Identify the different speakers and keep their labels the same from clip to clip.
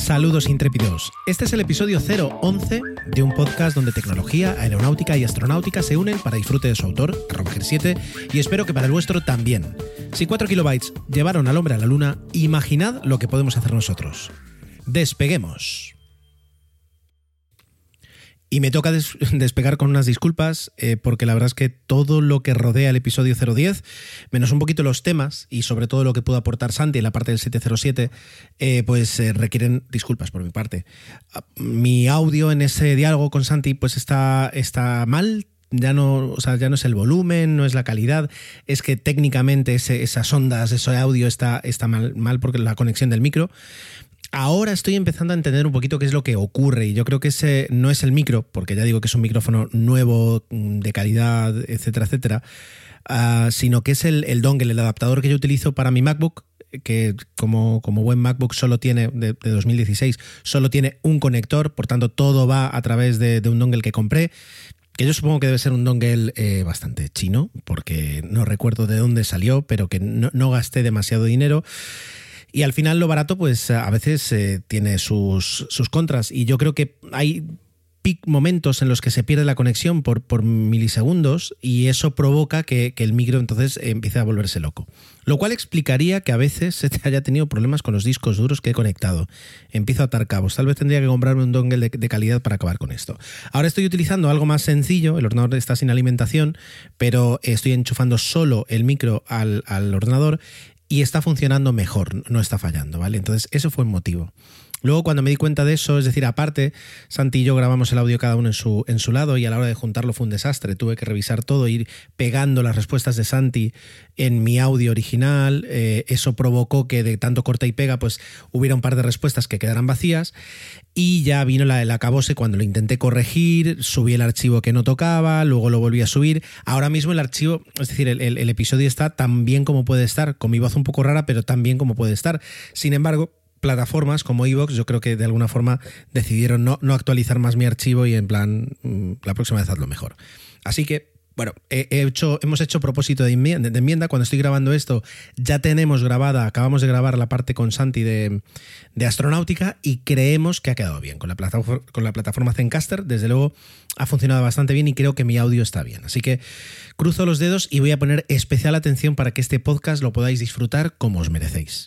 Speaker 1: Saludos intrépidos. Este es el episodio 011 de un podcast donde tecnología, aeronáutica y astronáutica se unen para disfrute de su autor, @Ger7, y espero que para el vuestro también. Si 4 kilobytes llevaron al hombre a la luna, imaginad lo que podemos hacer nosotros. Despeguemos. Y me toca despegar con unas disculpas, porque la verdad es que todo lo que rodea el episodio 010, menos un poquito los temas y sobre todo lo que pudo aportar Santi en la parte del 707, requieren disculpas por mi parte. Mi audio en ese diálogo con Santi pues está mal. Ya no es el volumen, no es la calidad, es que técnicamente esas ondas, ese audio está mal porque la conexión del micro. Ahora estoy empezando a entender un poquito qué es lo que ocurre, y yo creo que ese no es el micro, porque ya digo que es un micrófono nuevo, de calidad, etcétera, etcétera, sino que es el dongle, el adaptador que yo utilizo para mi MacBook, que como buen MacBook solo tiene, de 2016, solo tiene un conector, por tanto todo va a través de un dongle que compré, que yo supongo que debe ser un dongle bastante chino, porque no recuerdo de dónde salió, pero que no gasté demasiado dinero. Y al final lo barato pues a veces tiene sus contras, y yo creo que hay momentos en los que se pierde la conexión por milisegundos, y eso provoca que el micro entonces empiece a volverse loco. Lo cual explicaría que a veces se te haya tenido problemas con los discos duros que he conectado. Empiezo a atar cabos. Tal vez tendría que comprarme un dongle de calidad para acabar con esto. Ahora estoy utilizando algo más sencillo. El ordenador está sin alimentación, pero estoy enchufando solo el micro al ordenador y está funcionando mejor, no está fallando, ¿vale? Entonces eso fue un motivo. Luego, cuando me di cuenta de eso, es decir, aparte, Santi y yo grabamos el audio cada uno en su lado, y a la hora de juntarlo fue un desastre. Tuve que revisar todo, ir pegando las respuestas de Santi en mi audio original. Eso provocó que de tanto corta y pega pues hubiera un par de respuestas que quedaran vacías, y ya vino el acabose cuando lo intenté corregir. Subí el archivo que no tocaba, luego lo volví a subir. Ahora mismo el archivo, es decir, el episodio está tan bien como puede estar, con mi voz un poco rara, pero tan bien como puede estar. Sin embargo, plataformas como iVoox, yo creo que de alguna forma decidieron no actualizar más mi archivo, y en plan, la próxima vez hazlo mejor. Así que, bueno, hemos hecho propósito de enmienda. Cuando estoy grabando esto, ya acabamos de grabar la parte con Santi de astronáutica, y creemos que ha quedado bien. Con la plataforma Zencastr, desde luego, ha funcionado bastante bien, y creo que mi audio está bien. Así que cruzo los dedos y voy a poner especial atención para que este podcast lo podáis disfrutar como os merecéis.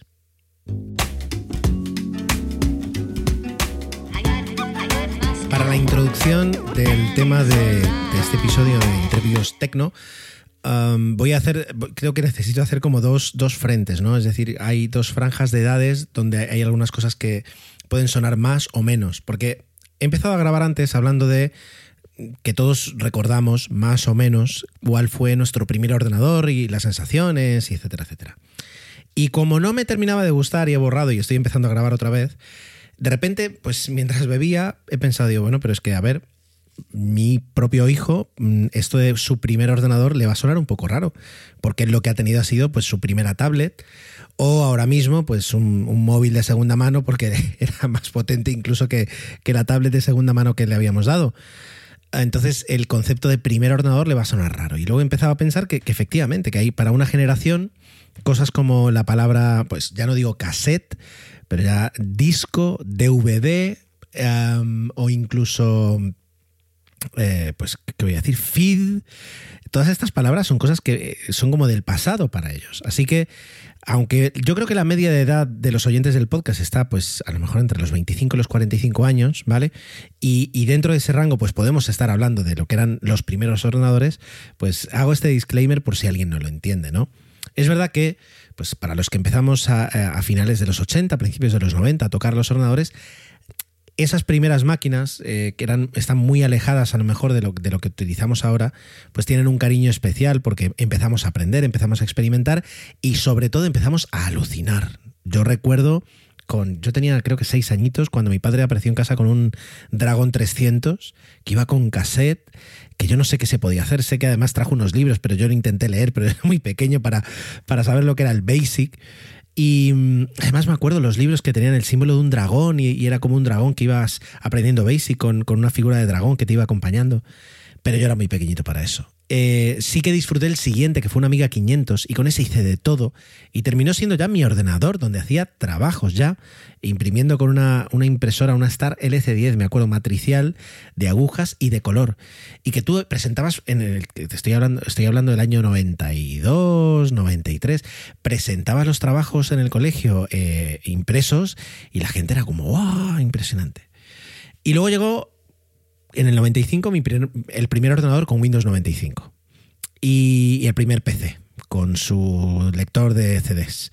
Speaker 1: Para la introducción del tema de este episodio de Intrépidos Tecno, creo que necesito hacer como dos frentes, ¿no? Es decir, hay dos franjas de edades donde hay algunas cosas que pueden sonar más o menos, porque he empezado a grabar antes hablando de que todos recordamos más o menos cuál fue nuestro primer ordenador y las sensaciones, y etcétera, etcétera. Y como no me terminaba de gustar y he borrado y estoy empezando a grabar otra vez, de repente, pues mientras bebía, he pensado, bueno, pero es que, a ver, mi propio hijo, esto de su primer ordenador le va a sonar un poco raro, porque lo que ha tenido ha sido pues su primera tablet, o ahora mismo pues un móvil de segunda mano, porque era más potente incluso que la tablet de segunda mano que le habíamos dado. Entonces el concepto de primer ordenador le va a sonar raro. Y luego empezaba a pensar que efectivamente, que hay para una generación cosas como la palabra, pues ya no digo cassette, pero ya disco, DVD, o incluso, pues, ¿qué voy a decir? Feed. Todas estas palabras son cosas que son como del pasado para ellos. Así que, aunque yo creo que la media de edad de los oyentes del podcast está, pues, a lo mejor entre los 25 y los 45 años, ¿vale? Y dentro de ese rango, pues, podemos estar hablando de lo que eran los primeros ordenadores, pues, hago este disclaimer por si alguien no lo entiende, ¿no? Es verdad que, pues, para los que empezamos a finales de los 80, principios de los 90, a tocar los ordenadores, esas primeras máquinas, están muy alejadas a lo mejor de lo que utilizamos ahora, pues tienen un cariño especial, porque empezamos a aprender, empezamos a experimentar, y sobre todo empezamos a alucinar. Yo recuerdo, yo tenía creo que 6 añitos, cuando mi padre apareció en casa con un Dragon 300 que iba con cassette, que yo no sé qué se podía hacer. Sé que además trajo unos libros, pero yo lo intenté leer, pero era muy pequeño para saber lo que era el BASIC. Y además me acuerdo los libros que tenían el símbolo de un dragón, y era como un dragón que ibas aprendiendo BASIC con una figura de dragón que te iba acompañando. Pero yo era muy pequeñito para eso. sí que disfruté el siguiente, que fue una Amiga 500, y con ese hice de todo, y terminó siendo ya mi ordenador, donde hacía trabajos ya, imprimiendo con una impresora, una Star LC10, me acuerdo, matricial, de agujas y de color, y que tú presentabas, estoy hablando del año 92, 93, presentabas los trabajos en el colegio impresos, y la gente era como, ¡wow! Impresionante. Y luego llegó en el 95 el primer ordenador con Windows 95 y el primer PC con su lector de CDs.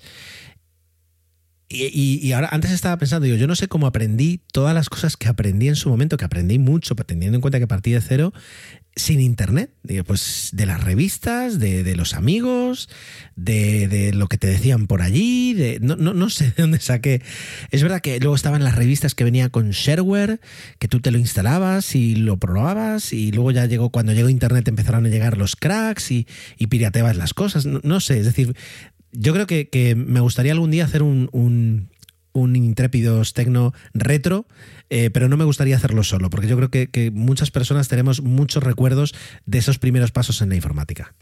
Speaker 1: Y ahora, antes estaba pensando, yo no sé cómo aprendí todas las cosas que aprendí en su momento, que aprendí mucho, teniendo en cuenta que partí de cero, sin internet. Pues de las revistas, de los amigos, de lo que te decían por allí, no sé de dónde saqué. Es verdad que luego estaban las revistas que venía con shareware, que tú te lo instalabas y lo probabas, y luego ya cuando llegó internet empezaron a llegar los cracks y pirateabas las cosas. No sé, es decir, yo creo que me gustaría algún día hacer un Intrépidos Tecno retro, pero no me gustaría hacerlo solo, porque yo creo que muchas personas tenemos muchos recuerdos de esos primeros pasos en la informática.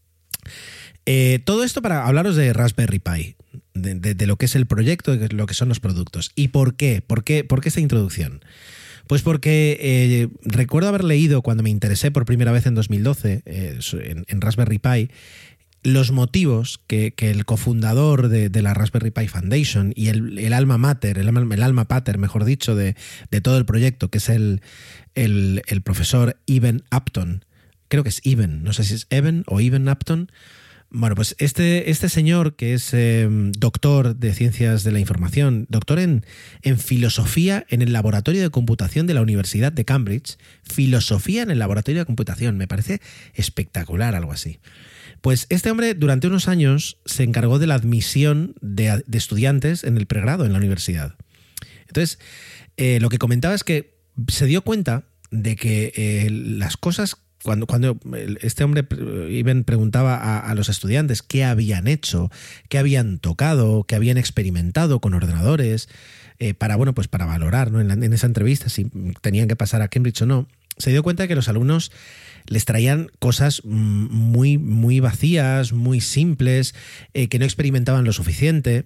Speaker 1: Todo esto para hablaros de Raspberry Pi, de lo que es el proyecto, de lo que son los productos. ¿Y por qué? ¿Por qué esta introducción? Pues porque recuerdo haber leído, cuando me interesé por primera vez en 2012 en Raspberry Pi, los motivos que el cofundador de la Raspberry Pi Foundation y el alma mater, el alma pater, mejor dicho, de todo el proyecto, que es el profesor Eben Upton, creo que es Eben, no sé si es Eben o Eben Upton. Bueno, pues este señor, que es doctor de Ciencias de la Información, doctor en Filosofía en el Laboratorio de Computación de la Universidad de Cambridge, Filosofía en el Laboratorio de Computación, me parece espectacular, algo así. Pues este hombre durante unos años se encargó de la admisión de estudiantes en el pregrado en la universidad. Entonces, lo que comentaba es que se dio cuenta de que las cosas, cuando este hombre preguntaba a los estudiantes qué habían hecho, qué habían tocado, qué habían experimentado con ordenadores, para valorar, ¿no? en esa entrevista si tenían que pasar a Cambridge o no, se dio cuenta de que los alumnos les traían cosas muy, muy vacías, muy simples, que no experimentaban lo suficiente.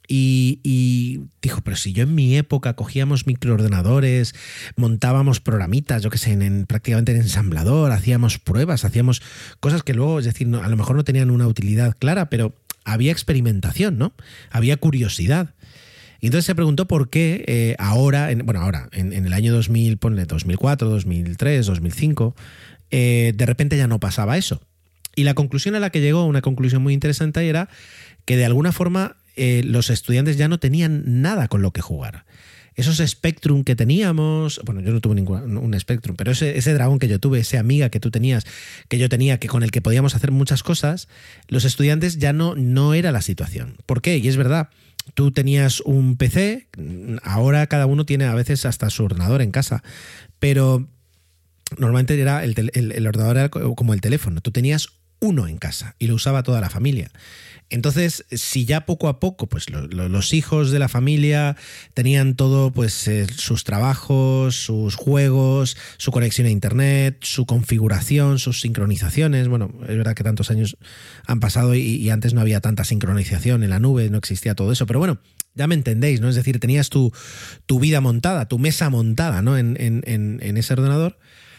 Speaker 1: Y dijo, pero si yo en mi época cogíamos microordenadores, montábamos programitas, yo qué sé, prácticamente en ensamblador, hacíamos pruebas, hacíamos cosas que luego, es decir, a lo mejor no tenían una utilidad clara, pero había experimentación, ¿no? Había curiosidad. Y entonces se preguntó por qué ahora, en el año 2000, ponle 2004, 2003, 2005, de repente ya no pasaba eso. Y la conclusión a la que llegó, una conclusión muy interesante, era que de alguna forma los estudiantes ya no tenían nada con lo que jugar. Esos Spectrum que teníamos, bueno, yo no tuve un Spectrum, pero ese Dragón que yo tuve, ese Amiga que tú tenías, que yo tenía, que con el que podíamos hacer muchas cosas, los estudiantes ya no era la situación. ¿Por qué? Y es verdad, tú tenías un PC, ahora cada uno tiene a veces hasta su ordenador en casa, pero normalmente era el ordenador era como el teléfono. Tú tenías uno en casa y lo usaba toda la familia. Entonces, si ya poco a poco pues los hijos de la familia tenían todo, pues sus trabajos, sus juegos, su conexión a internet, su configuración, sus sincronizaciones, bueno, es verdad que tantos años han pasado y antes no había tanta sincronización en la nube, no existía todo eso, pero bueno, ya me entendéis, ¿no? Es decir, tenías tu vida montada, tu mesa montada, ¿no? en ese ordenador.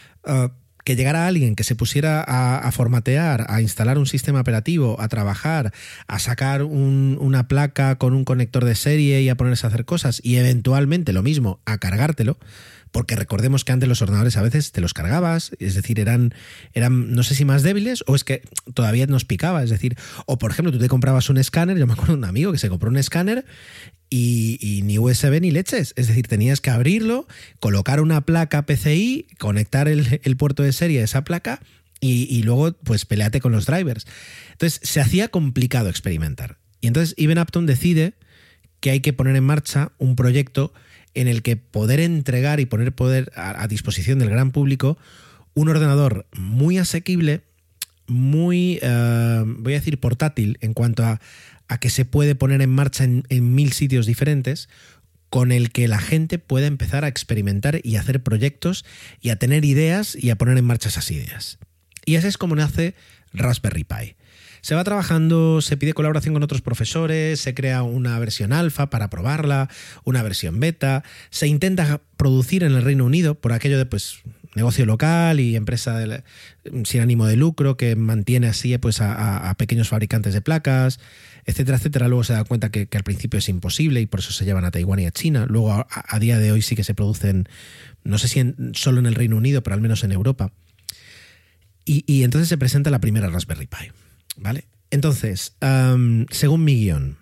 Speaker 1: Que llegara alguien que se pusiera a formatear, a instalar un sistema operativo, a trabajar, a sacar una placa con un conector de serie y a ponerse a hacer cosas y eventualmente lo mismo, a cargártelo, porque recordemos que antes los ordenadores a veces te los cargabas, es decir, eran no sé si más débiles o es que todavía nos picaba, es decir, o por ejemplo tú te comprabas un escáner, yo me acuerdo de un amigo que se compró un escáner y ni USB ni leches, es decir, tenías que abrirlo, colocar una placa PCI, conectar el puerto de serie a esa placa y luego pues peleate con los drivers. Entonces se hacía complicado experimentar. Y entonces Eben Upton decide que hay que poner en marcha un proyecto en el que poder entregar y poner poder a disposición del gran público un ordenador muy asequible, muy, voy a decir portátil en cuanto a que se puede poner en marcha en 1000 sitios diferentes, con el que la gente pueda empezar a experimentar y a hacer proyectos y a tener ideas y a poner en marcha esas ideas. Y así es como nace Raspberry Pi. Se va trabajando, se pide colaboración con otros profesores, se crea una versión alfa para probarla, una versión beta, se intenta producir en el Reino Unido por aquello de pues negocio local y empresa sin ánimo de lucro que mantiene así pues a pequeños fabricantes de placas, etcétera, etcétera. Luego se da cuenta que al principio es imposible y por eso se llevan a Taiwán y a China. Luego a día de hoy sí que se producen, no sé si solo en el Reino Unido, pero al menos en Europa. Y entonces se presenta la primera Raspberry Pi. ¿Vale? Entonces, según mi guión,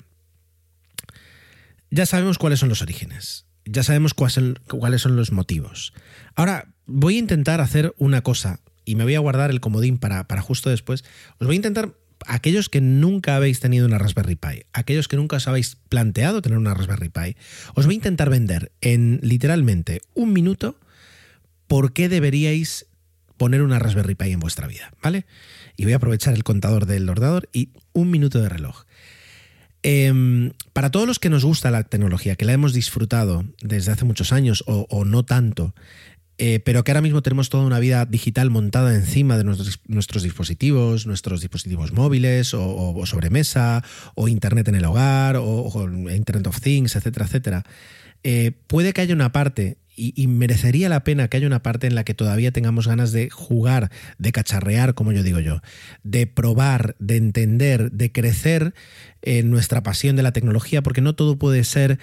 Speaker 1: ya sabemos cuáles son los orígenes, ya sabemos cuáles son los motivos. Ahora voy a intentar hacer una cosa y me voy a guardar el comodín para justo después. Os voy a intentar, aquellos que nunca habéis tenido una Raspberry Pi, aquellos que nunca os habéis planteado tener una Raspberry Pi, os voy a intentar vender en literalmente un minuto por qué deberíais poner una Raspberry Pi en vuestra vida, ¿vale? Y voy a aprovechar el contador del ordenador y un minuto de reloj. Para todos los que nos gusta la tecnología, que la hemos disfrutado desde hace muchos años o no tanto, pero que ahora mismo tenemos toda una vida digital montada encima de nuestros dispositivos móviles o sobremesa, o Internet en el hogar, o Internet of Things, etcétera, etcétera, puede que haya una parte, y merecería la pena que haya una parte en la que todavía tengamos ganas de jugar, de cacharrear, como yo digo yo, de probar, de entender, de crecer en nuestra pasión de la tecnología, porque no todo puede ser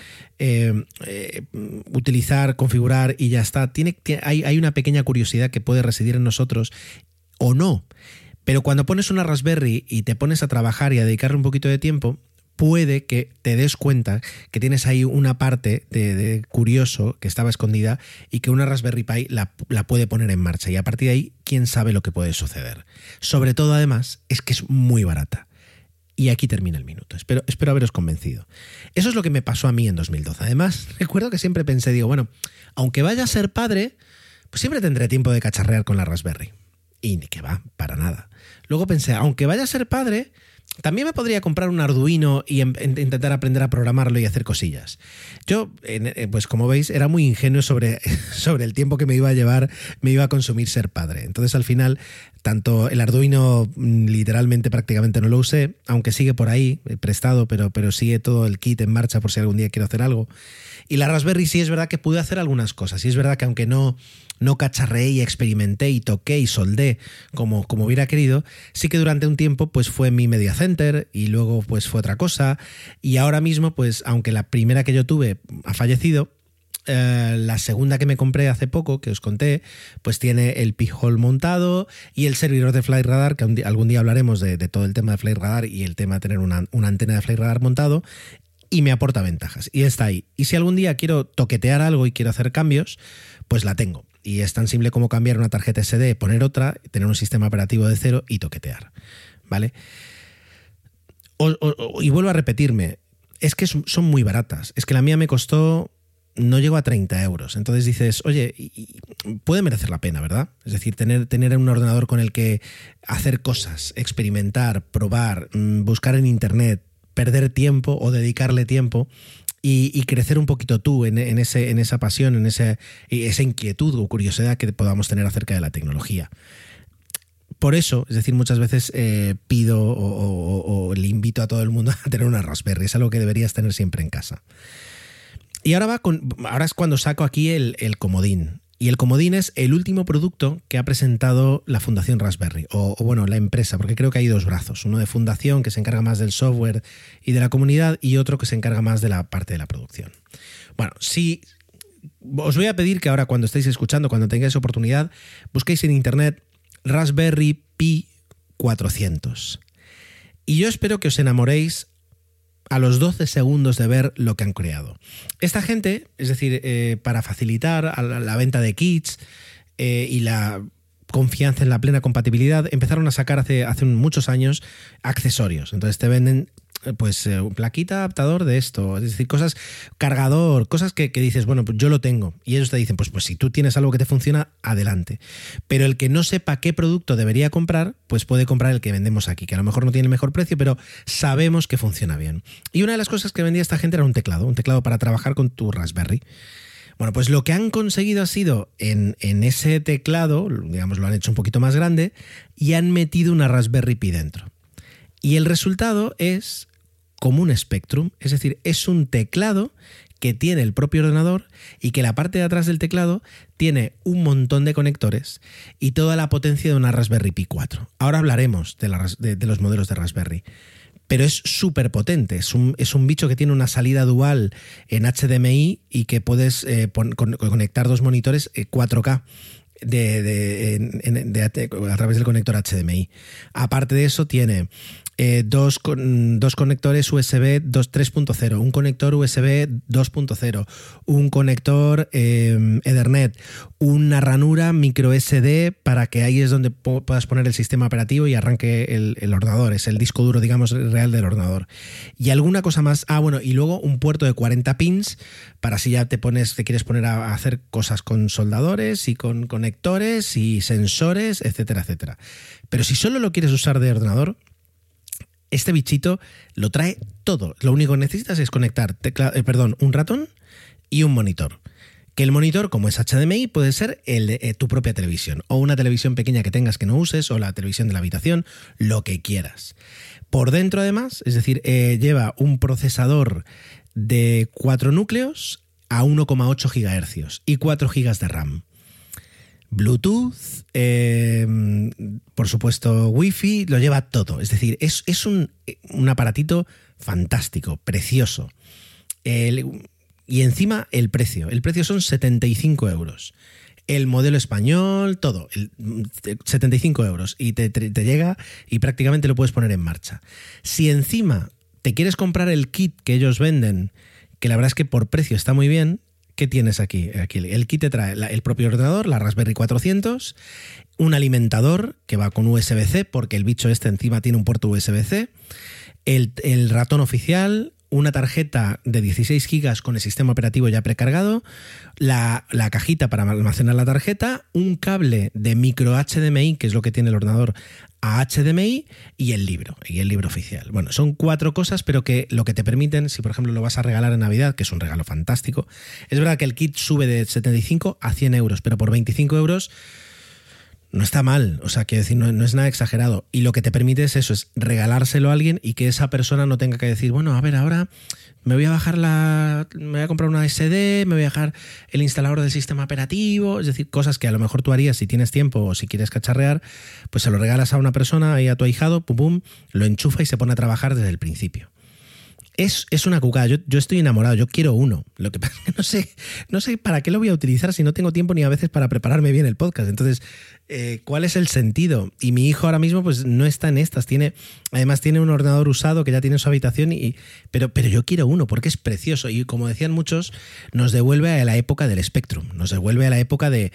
Speaker 1: utilizar, configurar y ya está. Hay una pequeña curiosidad que puede residir en nosotros o no, pero cuando pones una Raspberry y te pones a trabajar y a dedicarle un poquito de tiempo, puede que te des cuenta que tienes ahí una parte de curioso que estaba escondida y que una Raspberry Pi la puede poner en marcha. Y a partir de ahí, quién sabe lo que puede suceder. Sobre todo, además, es que es muy barata. Y aquí termina el minuto. Espero haberos convencido. Eso es lo que me pasó a mí en 2012. Además, recuerdo que siempre pensé, digo, bueno, aunque vaya a ser padre, pues siempre tendré tiempo de cacharrear con la Raspberry. Y ni que va, para nada. Luego pensé, aunque vaya a ser padre, también me podría comprar un Arduino y intentar aprender a programarlo y hacer cosillas. Yo, pues como veis, era muy ingenuo sobre el tiempo que me iba a consumir ser padre. Entonces, al final, tanto el Arduino literalmente prácticamente no lo usé, aunque sigue por ahí, prestado, pero sigue todo el kit en marcha por si algún día quiero hacer algo. Y la Raspberry sí es verdad que pude hacer algunas cosas. Y es verdad que aunque no cacharreé y experimenté y toqué y soldé como hubiera querido, sí que durante un tiempo pues fue mi media center y luego pues fue otra cosa. Y ahora mismo, pues aunque la primera que yo tuve ha fallecido, la segunda que me compré hace poco, que os conté, pues tiene el Pi-hole montado y el servidor de Flightradar, que algún día hablaremos de todo el tema de Flightradar y el tema de tener una antena de Flightradar montado, y me aporta ventajas. Y está ahí. Y si algún día quiero toquetear algo y quiero hacer cambios, pues la tengo. Y es tan simple como cambiar una tarjeta SD, poner otra, tener un sistema operativo de cero y toquetear. ¿Vale? Y vuelvo a repetirme, es que son muy baratas. Es que la mía me costó, no llegó a 30 euros. Entonces dices, oye, puede merecer la pena, ¿verdad? Es decir, tener un ordenador con el que hacer cosas, experimentar, probar, buscar en internet, perder tiempo o dedicarle tiempo y crecer un poquito tú en esa pasión, en esa inquietud o curiosidad que podamos tener acerca de la tecnología. Por eso, es decir, muchas veces pido o le invito a todo el mundo a tener una Raspberry. Es algo que deberías tener siempre en casa. Y ahora es cuando saco aquí el comodín. Y el comodín es el último producto que ha presentado la Fundación Raspberry, o bueno, la empresa, porque creo que hay dos brazos. Uno de fundación, que se encarga más del software y de la comunidad, y otro que se encarga más de la parte de la producción. Bueno, os voy a pedir que ahora, cuando estéis escuchando, cuando tengáis oportunidad, busquéis en internet Raspberry Pi 400. Y yo espero que os enamoréis a los 12 segundos de ver lo que han creado. Esta gente, es decir, para facilitar la venta de kits y la confianza en la plena compatibilidad, empezaron a sacar hace muchos años accesorios. Entonces te venden pues plaquita adaptador de esto, es decir, cosas, cargador, cosas que dices, bueno, pues yo lo tengo, y ellos te dicen, pues si tú tienes algo que te funciona, adelante. Pero el que no sepa qué producto debería comprar, pues puede comprar el que vendemos aquí, que a lo mejor no tiene el mejor precio, pero sabemos que funciona bien. Y una de las cosas que vendía esta gente era un teclado para trabajar con tu Raspberry. Bueno, pues lo que han conseguido ha sido en ese teclado, digamos, lo han hecho un poquito más grande y han metido una Raspberry Pi dentro. Y el resultado es como un Spectrum, es decir, es un teclado que tiene el propio ordenador y que la parte de atrás del teclado tiene un montón de conectores y toda la potencia de una Raspberry Pi 4. Ahora hablaremos de los modelos de Raspberry. Pero es súper potente, es un bicho que tiene una salida dual en HDMI y que puedes conectar dos monitores 4K a través del conector HDMI. Aparte de eso tiene dos conectores USB 3.0, un conector USB 2.0, un conector Ethernet, una ranura micro SD para que ahí es donde puedas poner el sistema operativo y arranque el ordenador, es el disco duro, digamos, real del ordenador. Y alguna cosa más, y luego un puerto de 40 pins para si ya te quieres poner a hacer cosas con soldadores y con conectores y sensores, etcétera, etcétera. Pero si solo lo quieres usar de ordenador, este bichito lo trae todo. Lo único que necesitas es conectar un ratón y un monitor. Que el monitor, como es HDMI, puede ser el de tu propia televisión o una televisión pequeña que tengas que no uses o la televisión de la habitación, lo que quieras. Por dentro, además, es decir, lleva un procesador de 4 núcleos a 1,8 GHz y 4 GB de RAM. Bluetooth, por supuesto Wi-Fi, lo lleva todo. Es decir, es un aparatito fantástico, precioso. Y encima el precio. El precio son 75 euros. El modelo español, todo, 75 euros. Y te llega y prácticamente lo puedes poner en marcha. Si encima te quieres comprar el kit que ellos venden, que la verdad es que por precio está muy bien, ¿qué tienes aquí? El kit te trae el propio ordenador, la Raspberry 400, un alimentador que va con USB-C, porque el bicho este encima tiene un puerto USB-C, el ratón oficial, una tarjeta de 16 GB con el sistema operativo ya precargado, la cajita para almacenar la tarjeta, un cable de micro HDMI, que es lo que tiene el ordenador, a HDMI y el libro oficial. Bueno, son 4 cosas, pero que lo que te permiten, si por ejemplo lo vas a regalar en Navidad, que es un regalo fantástico, es verdad que el kit sube de 75 a 100 euros, pero por 25 euros no está mal, o sea, quiero decir, no es nada exagerado. Y lo que te permite es eso, es regalárselo a alguien y que esa persona no tenga que decir, bueno, a ver, ahora me voy a comprar una SD, me voy a dejar el instalador del sistema operativo, es decir, cosas que a lo mejor tú harías si tienes tiempo o si quieres cacharrear, pues se lo regalas a una persona, ahí a tu ahijado, pum, pum, lo enchufa y se pone a trabajar desde el principio. Es una cucada, yo estoy enamorado, yo quiero uno. Lo que pasa es que no sé para qué lo voy a utilizar si no tengo tiempo ni a veces para prepararme bien el podcast. Entonces, ¿cuál es el sentido? Y mi hijo ahora mismo pues no está en estas. Además tiene un ordenador usado que ya tiene en su habitación, pero yo quiero uno porque es precioso. Y como decían muchos, nos devuelve a la época del Spectrum, nos devuelve a la época de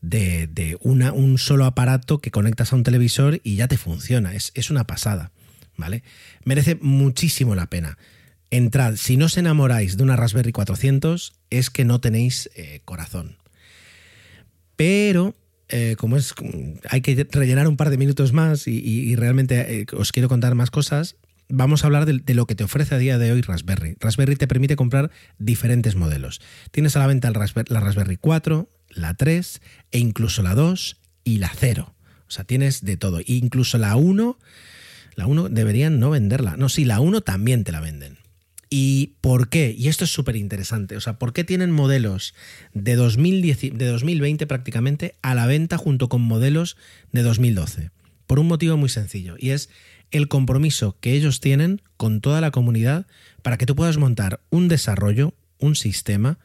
Speaker 1: un solo aparato que conectas a un televisor y ya te funciona. Es una pasada, ¿vale? Merece muchísimo la pena. Entrad, si no os enamoráis de una Raspberry 400 es que no tenéis corazón. Pero como hay que rellenar un par de minutos más y realmente os quiero contar más cosas, vamos a hablar de lo que te ofrece a día de hoy Raspberry. Raspberry te permite comprar diferentes modelos. Tienes a la venta la Raspberry 4, la 3 e incluso la 2 y la 0. O sea, tienes de todo. Incluso la 1 deberían no venderla. No, sí, la 1 también te la venden. ¿Y por qué? Y esto es súper interesante. O sea, ¿por qué tienen modelos de 2020 prácticamente a la venta junto con modelos de 2012? Por un motivo muy sencillo, y es el compromiso que ellos tienen con toda la comunidad para que tú puedas montar un desarrollo, un sistema,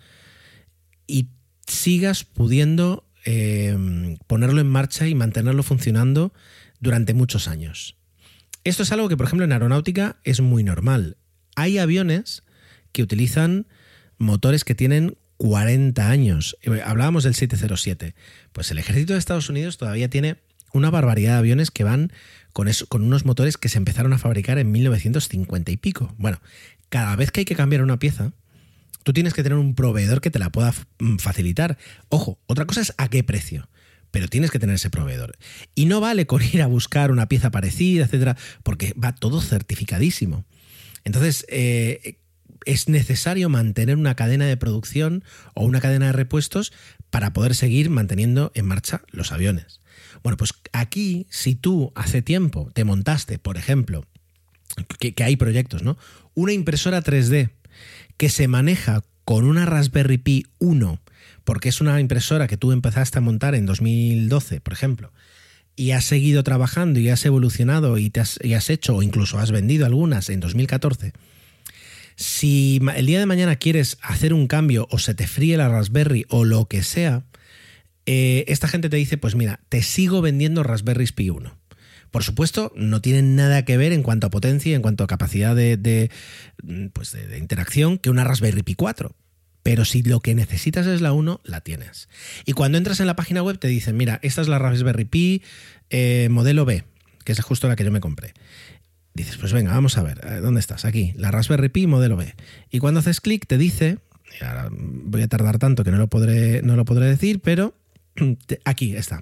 Speaker 1: y sigas pudiendo ponerlo en marcha y mantenerlo funcionando durante muchos años. Esto es algo que, por ejemplo, en aeronáutica es muy normal. Hay aviones que utilizan motores que tienen 40 años. Hablábamos del 707. Pues el ejército de Estados Unidos todavía tiene una barbaridad de aviones que van con unos motores que se empezaron a fabricar en 1950 y pico. Bueno, cada vez que hay que cambiar una pieza, tú tienes que tener un proveedor que te la pueda facilitar. Ojo, otra cosa es a qué precio, pero tienes que tener ese proveedor. Y no vale con ir a buscar una pieza parecida, etcétera, porque va todo certificadísimo. Entonces, es necesario mantener una cadena de producción o una cadena de repuestos para poder seguir manteniendo en marcha los aviones. Bueno, pues aquí, si tú hace tiempo te montaste, por ejemplo, que hay proyectos, ¿no? Una impresora 3D que se maneja con una Raspberry Pi 1, porque es una impresora que tú empezaste a montar en 2012, por ejemplo, y has seguido trabajando y has evolucionado y has hecho o incluso has vendido algunas en 2014. Si el día de mañana quieres hacer un cambio o se te fríe la Raspberry o lo que sea, esta gente te dice, pues mira, te sigo vendiendo Raspberry Pi 1. Por supuesto, no tienen nada que ver en cuanto a potencia y en cuanto a capacidad de interacción que una Raspberry Pi 4. Pero si lo que necesitas es la 1, la tienes. Y cuando entras en la página web te dicen, mira, esta es la Raspberry Pi modelo B, que es justo la que yo me compré. Dices, pues venga, vamos a ver, ¿dónde estás? Aquí, la Raspberry Pi modelo B. Y cuando haces clic te dice, y ahora voy a tardar tanto que no lo podré decir, pero aquí está.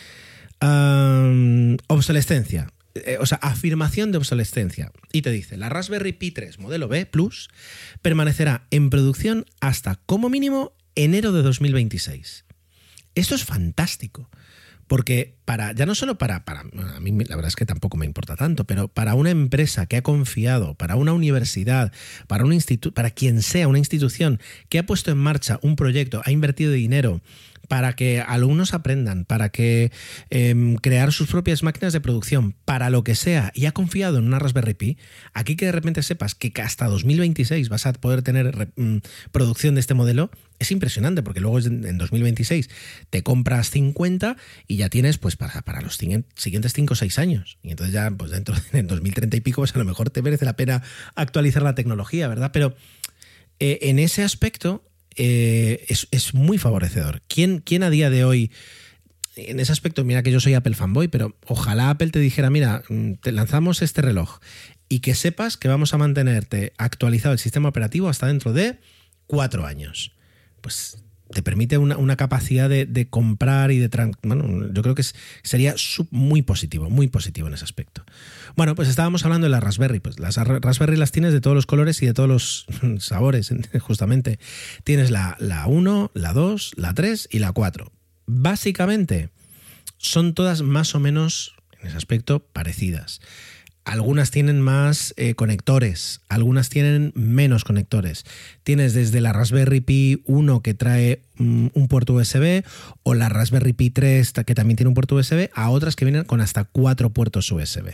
Speaker 1: Obsolescencia. Afirmación de obsolescencia. Y te dice, la Raspberry Pi 3 modelo B Plus permanecerá en producción hasta como mínimo enero de 2026. Esto es fantástico. Porque ya no solo para a mí la verdad es que tampoco me importa tanto, pero para una empresa que ha confiado, para una universidad, para un instituto, para quien sea, una institución que ha puesto en marcha un proyecto, ha invertido dinero para que alumnos aprendan, para que crear sus propias máquinas de producción, para lo que sea, y ha confiado en una Raspberry Pi, aquí que de repente sepas que hasta 2026 vas a poder tener producción de este modelo, es impresionante, porque luego en 2026 te compras 50 y ya tienes pues para los siguientes 5 o 6 años. Y entonces ya pues dentro en 2030 y pico pues a lo mejor te merece la pena actualizar la tecnología, ¿verdad? Pero en ese aspecto es muy favorecedor. ¿Quién a día de hoy, en ese aspecto, mira que yo soy Apple fanboy, pero ojalá Apple te dijera, mira, te lanzamos este reloj y que sepas que vamos a mantenerte actualizado el sistema operativo hasta dentro de 4 años? Pues te permite una capacidad de comprar y bueno, yo creo que sería muy positivo en ese aspecto. Bueno, pues estábamos hablando de la Raspberry. Pues las Raspberry las tienes de todos los colores y de todos los sabores, justamente. Tienes la 1, la 2, la 3 y la 4. Básicamente son todas más o menos, en ese aspecto, parecidas. Algunas tienen más conectores, algunas tienen menos conectores. Tienes desde la Raspberry Pi 1 que trae un puerto USB, o la Raspberry Pi 3 que también tiene un puerto USB, a otras que vienen con hasta 4 puertos USB.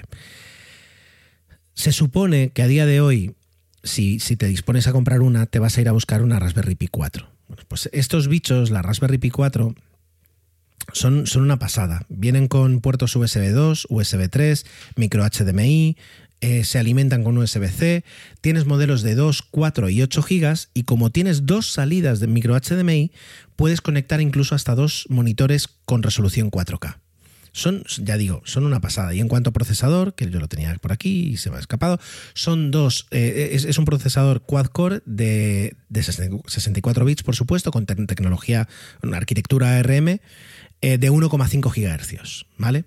Speaker 1: Se supone que a día de hoy, si te dispones a comprar una, te vas a ir a buscar una Raspberry Pi 4. Bueno, pues estos bichos, la Raspberry Pi 4... Son una pasada. Vienen con puertos USB 2, USB 3, micro HDMI, se alimentan con USB-C. Tienes modelos de 2, 4 y 8 GB y como tienes 2 salidas de micro HDMI, puedes conectar incluso hasta 2 monitores con resolución 4K. Son una pasada. Y en cuanto a procesador, que yo lo tenía por aquí y se me ha escapado, son es un procesador quad-core de 64 bits, por supuesto, con tecnología, una arquitectura ARM, de 1,5 GHz, ¿vale?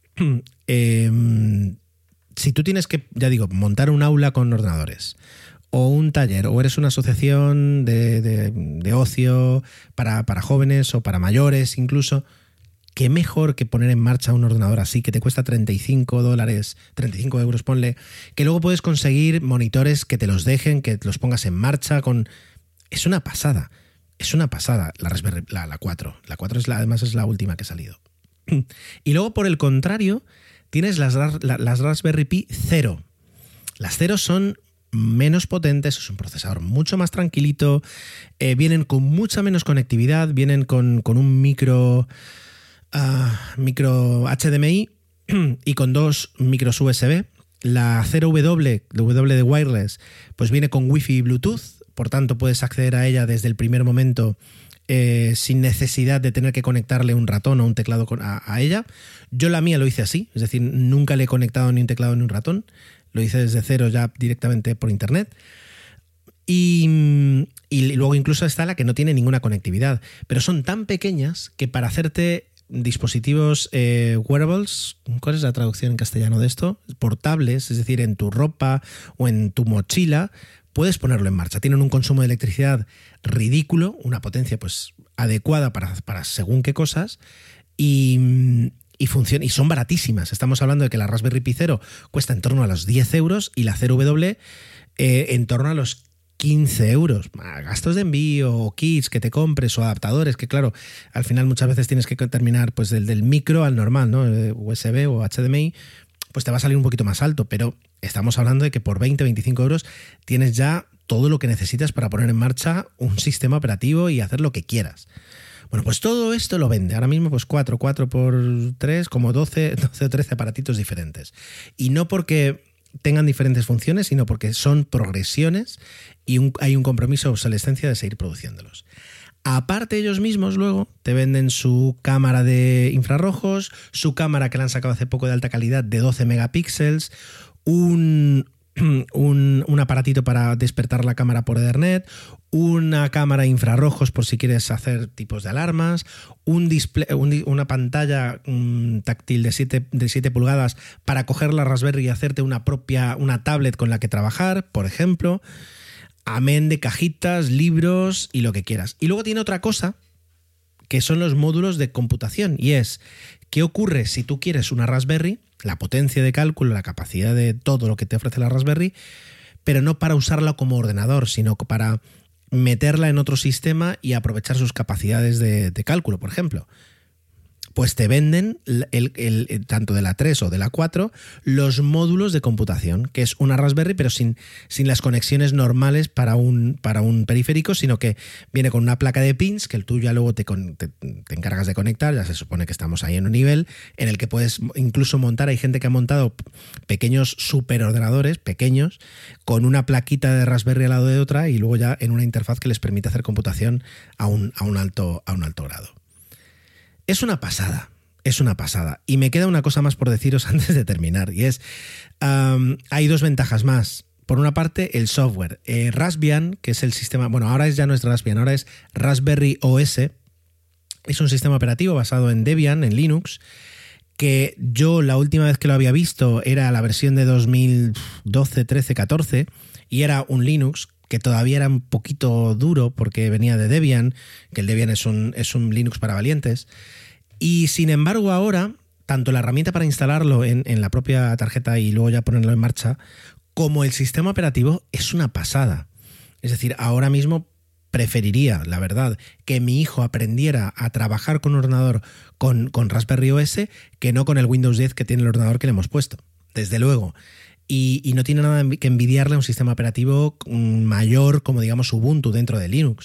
Speaker 1: Si tú tienes que, montar un aula con ordenadores, o un taller, o eres una asociación de ocio para jóvenes o para mayores incluso, qué mejor que poner en marcha un ordenador así, que te cuesta $35, 35 euros, ponle, que luego puedes conseguir monitores que te los dejen, que los pongas en marcha con... Es una pasada. Es una pasada la Raspberry, la 4. La 4 además es la última que ha salido. Y luego, por el contrario, tienes las Raspberry Pi 0. Las 0 son menos potentes, es un procesador mucho más tranquilito, vienen con mucha menos conectividad, vienen con un micro HDMI y con 2 micros USB. La 0W, W de wireless, pues viene con Wi-Fi y Bluetooth. Por tanto, puedes acceder a ella desde el primer momento sin necesidad de tener que conectarle un ratón o un teclado a ella. Yo la mía lo hice así, es decir, nunca le he conectado ni un teclado ni un ratón. Lo hice desde cero ya directamente por internet. Y luego incluso está la que no tiene ninguna conectividad. Pero son tan pequeñas que para hacerte dispositivos wearables, ¿cuál es la traducción en castellano de esto? Portables, es decir, en tu ropa o en tu mochila, puedes ponerlo en marcha. Tienen un consumo de electricidad ridículo, una potencia pues adecuada para según qué cosas y funciona, y son baratísimas. Estamos hablando de que la Raspberry Pi 0 cuesta en torno a los 10 euros y la 0W en torno a los 15 euros. Gastos de envío o kits que te compres o adaptadores, que claro, al final muchas veces tienes que terminar pues del micro al normal, ¿no? USB o HDMI, pues te va a salir un poquito más alto, pero estamos hablando de que por 20-25 euros tienes ya todo lo que necesitas para poner en marcha un sistema operativo y hacer lo que quieras. Bueno, pues todo esto lo vende. Ahora mismo pues 4 por 3, como 12 o 13 aparatitos diferentes. Y no porque tengan diferentes funciones, sino porque son progresiones y hay un compromiso de obsolescencia de seguir produciéndolos. Aparte, ellos mismos luego te venden su cámara de infrarrojos, su cámara que le han sacado hace poco de alta calidad de 12 megapíxeles, un aparatito para despertar la cámara por Ethernet, una cámara infrarrojos por si quieres hacer tipos de alarmas, un display, una pantalla táctil de 7 pulgadas para coger la Raspberry y hacerte una tablet con la que trabajar, por ejemplo. Amén de cajitas, libros y lo que quieras. Y luego tiene otra cosa, que son los módulos de computación, y es, ¿qué ocurre si tú quieres una Raspberry, la potencia de cálculo, la capacidad de todo lo que te ofrece la Raspberry, pero no para usarla como ordenador, sino para meterla en otro sistema y aprovechar sus capacidades de cálculo, por ejemplo? Pues te venden tanto de la 3 o de la 4 los módulos de computación, que es una Raspberry pero sin las conexiones normales para un periférico, sino que viene con una placa de pins que tú ya luego te encargas de conectar. Ya se supone que estamos ahí en un nivel en el que puedes incluso montar, hay gente que ha montado pequeños superordenadores pequeños con una plaquita de Raspberry al lado de otra y luego ya en una interfaz que les permite hacer computación a un alto grado. Es una pasada. Y me queda una cosa más por deciros antes de terminar, y es, hay dos ventajas más. Por una parte, el software. Raspbian, que es el sistema, bueno, ahora ya no es Raspbian, ahora es Raspberry OS. Es un sistema operativo basado en Debian, en Linux, que yo la última vez que lo había visto era la versión de 2012, 13, 14, y era un Linux que todavía era un poquito duro porque venía de Debian, que el Debian es un Linux para valientes. Y sin embargo ahora, tanto la herramienta para instalarlo en la propia tarjeta y luego ya ponerlo en marcha, como el sistema operativo es una pasada. Es decir, ahora mismo preferiría, la verdad, que mi hijo aprendiera a trabajar con un ordenador con Raspberry OS que no con el Windows 10 que tiene el ordenador que le hemos puesto. Desde luego. Y no tiene nada que envidiarle a un sistema operativo mayor como digamos Ubuntu dentro de Linux.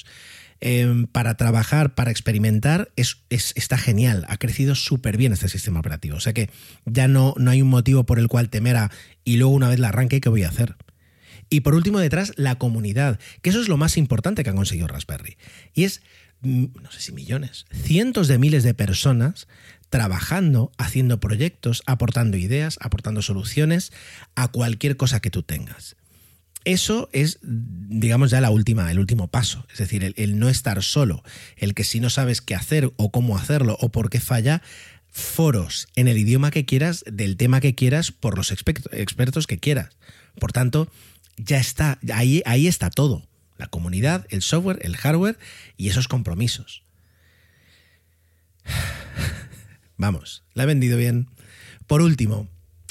Speaker 1: Para trabajar, para experimentar, está genial. Ha crecido súper bien este sistema operativo. O sea que ya no hay un motivo por el cual temer y luego una vez la arranque, ¿qué voy a hacer? Y por último detrás, la comunidad, que eso es lo más importante que han conseguido Raspberry. Y es, no sé si millones, cientos de miles de personas trabajando, haciendo proyectos, aportando ideas, aportando soluciones a cualquier cosa que tú tengas. Eso es, digamos, ya el último paso. Es decir, el no estar solo, el que si no sabes qué hacer o cómo hacerlo o por qué falla, foros en el idioma que quieras, del tema que quieras, por los expertos que quieras. Por tanto, ya está, ahí está todo. La comunidad, el software, el hardware y esos compromisos. Vamos, la he vendido bien. Por último,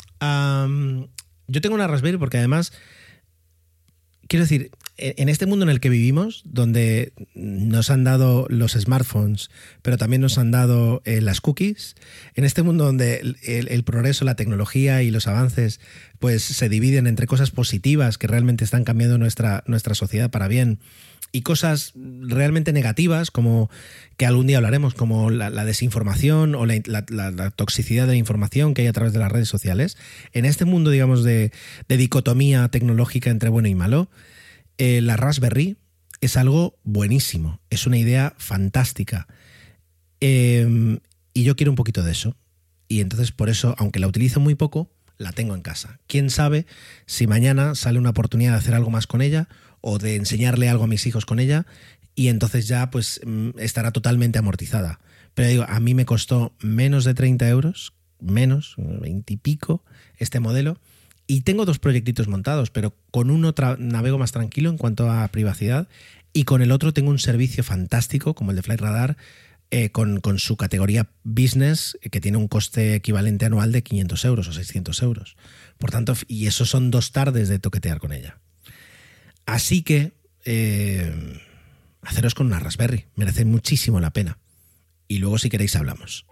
Speaker 1: yo tengo una Raspberry porque además, quiero decir, en este mundo en el que vivimos, donde nos han dado los smartphones, pero también nos han dado las cookies, en este mundo donde el progreso, la tecnología y los avances pues se dividen entre cosas positivas que realmente están cambiando nuestra sociedad para bien y cosas realmente negativas, como que algún día hablaremos, como la desinformación o la toxicidad de la información que hay a través de las redes sociales. En este mundo, digamos, de dicotomía tecnológica entre bueno y malo, la Raspberry es algo buenísimo, es una idea fantástica. Y yo quiero un poquito de eso. Y entonces, por eso, aunque la utilizo muy poco, la tengo en casa. ¿Quién sabe si mañana sale una oportunidad de hacer algo más con ella o de enseñarle algo a mis hijos con ella y entonces ya pues estará totalmente amortizada? Pero digo, a mí me costó menos de 30 euros, menos, 20 y pico este modelo, Y tengo 2 proyectitos montados, pero con uno navego más tranquilo en cuanto a privacidad y con el otro tengo un servicio fantástico como el de Flightradar con su categoría business que tiene un coste equivalente anual de 500 euros o 600 euros. Por tanto, y eso son 2 tardes de toquetear con ella. Así que haceros con una Raspberry, merece muchísimo la pena. Y luego si queréis hablamos.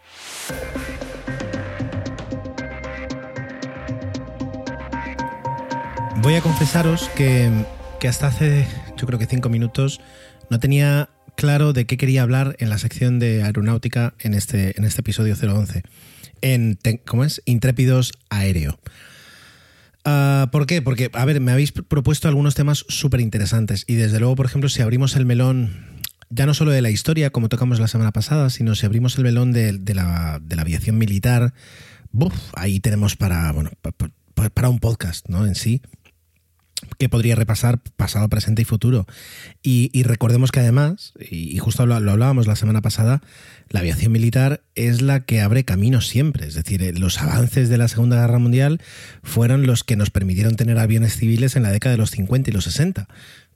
Speaker 1: Voy a confesaros que hasta hace, yo creo que 5 minutos, no tenía claro de qué quería hablar en la sección de aeronáutica en este episodio 011. ¿Cómo es? Intrépidos Aéreo. ¿Por qué? Porque, a ver, me habéis propuesto algunos temas súper interesantes y desde luego, por ejemplo, si abrimos el melón, ya no solo de la historia, como tocamos la semana pasada, sino si abrimos el melón de la aviación militar, ahí tenemos para un podcast, ¿no? En sí, que podría repasar pasado, presente y futuro. Y recordemos que además, y justo lo hablábamos la semana pasada, la aviación militar es la que abre caminos siempre. Es decir, los avances de la Segunda Guerra Mundial fueron los que nos permitieron tener aviones civiles en la década de los 50 y los 60.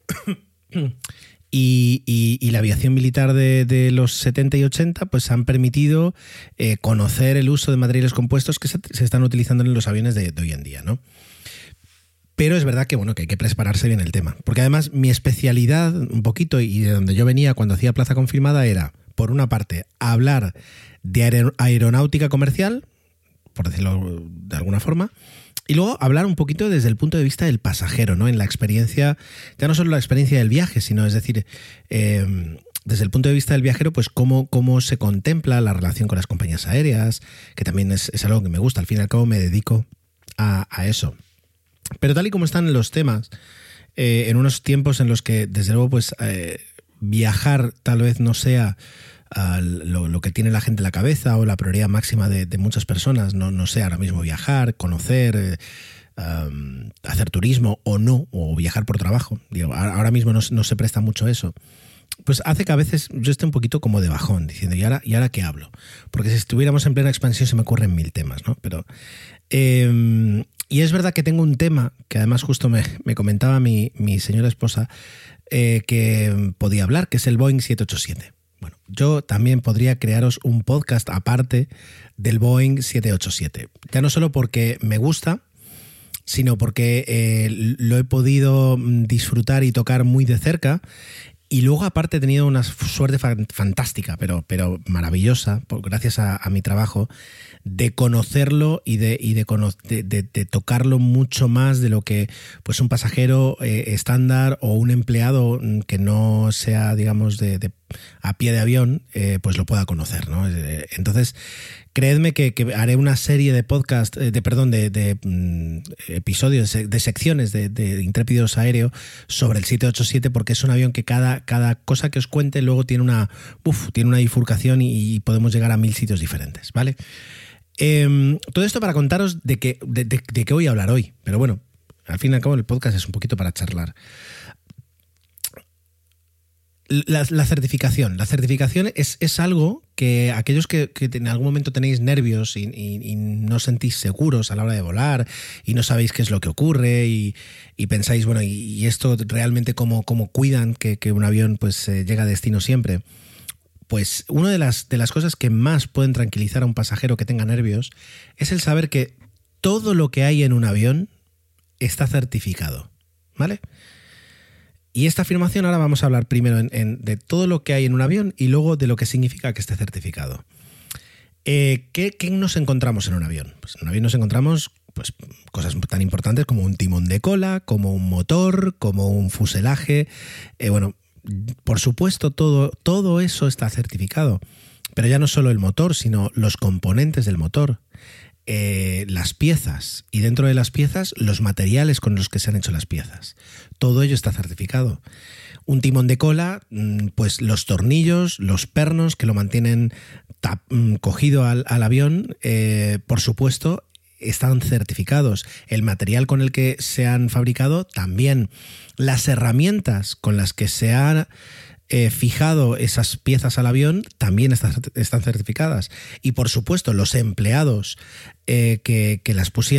Speaker 1: Y la aviación militar de los 70 y 80 pues han permitido conocer el uso de materiales compuestos que se están utilizando en los aviones de hoy en día, ¿no? Pero es verdad que, que hay que prepararse bien el tema. Porque además mi especialidad, un poquito, y de donde yo venía cuando hacía Plaza Confirmada, era, por una parte, hablar de aeronáutica comercial, por decirlo de alguna forma, y luego hablar un poquito desde el punto de vista del pasajero, ¿no? En la experiencia, ya no solo la experiencia del viaje, sino, es decir, desde el punto de vista del viajero, pues cómo se contempla la relación con las compañías aéreas, que también es algo que me gusta. Al fin y al cabo me dedico a eso. Pero tal y como están los temas, en unos tiempos en los que, desde luego, pues viajar tal vez no sea lo que tiene la gente en la cabeza o la prioridad máxima de muchas personas, no sea ahora mismo viajar, conocer, hacer turismo o no, o viajar por trabajo. Digo, ahora mismo no se presta mucho eso. Pues hace que a veces yo esté un poquito como de bajón, diciendo, ¿y ahora qué hablo? Porque si estuviéramos en plena expansión se me ocurren 1000 temas, ¿no? Pero... y es verdad que tengo un tema que además justo me comentaba mi señora esposa que podía hablar, que es el Boeing 787. Bueno, yo también podría crearos un podcast aparte del Boeing 787. Ya no solo porque me gusta, sino porque lo he podido disfrutar y tocar muy de cerca. Y luego aparte he tenido una suerte fantástica, pero maravillosa, gracias a mi trabajo, de conocerlo y de tocarlo mucho más de lo que pues un pasajero estándar o un empleado que no sea, digamos, a pie de avión, pues lo pueda conocer, ¿no? Entonces, creedme que haré una serie de podcast, de episodios, de secciones de Intrépidos Aéreo sobre el 787, porque es un avión que cada cosa que os cuente luego tiene una bifurcación y podemos llegar a 1000 sitios diferentes, ¿vale? Todo esto para contaros de qué voy a hablar hoy, pero bueno, al fin y al cabo el podcast es un poquito para charlar. La certificación. La certificación es algo que aquellos que en algún momento tenéis nervios y no os sentís seguros a la hora de volar y no sabéis qué es lo que ocurre y pensáis, bueno, y esto realmente cómo cuidan que un avión pues llega a destino siempre. Pues una de las cosas que más pueden tranquilizar a un pasajero que tenga nervios es el saber que todo lo que hay en un avión está certificado, ¿vale? Y esta afirmación ahora vamos a hablar primero de todo lo que hay en un avión y luego de lo que significa que esté certificado. ¿Qué nos encontramos en un avión? Pues en un avión nos encontramos pues, cosas tan importantes como un timón de cola, como un motor, como un fuselaje. Por supuesto, todo eso está certificado. Pero ya no solo el motor, sino los componentes del motor. Las piezas y dentro de las piezas los materiales con los que se han hecho las piezas. Todo ello está certificado. Un timón de cola, pues los tornillos, los pernos que lo mantienen cogido al avión, por supuesto, están certificados. El material con el que se han fabricado también. Las herramientas con las que se han fijado esas piezas al avión también están certificadas. Y por supuesto los empleados que las pusieron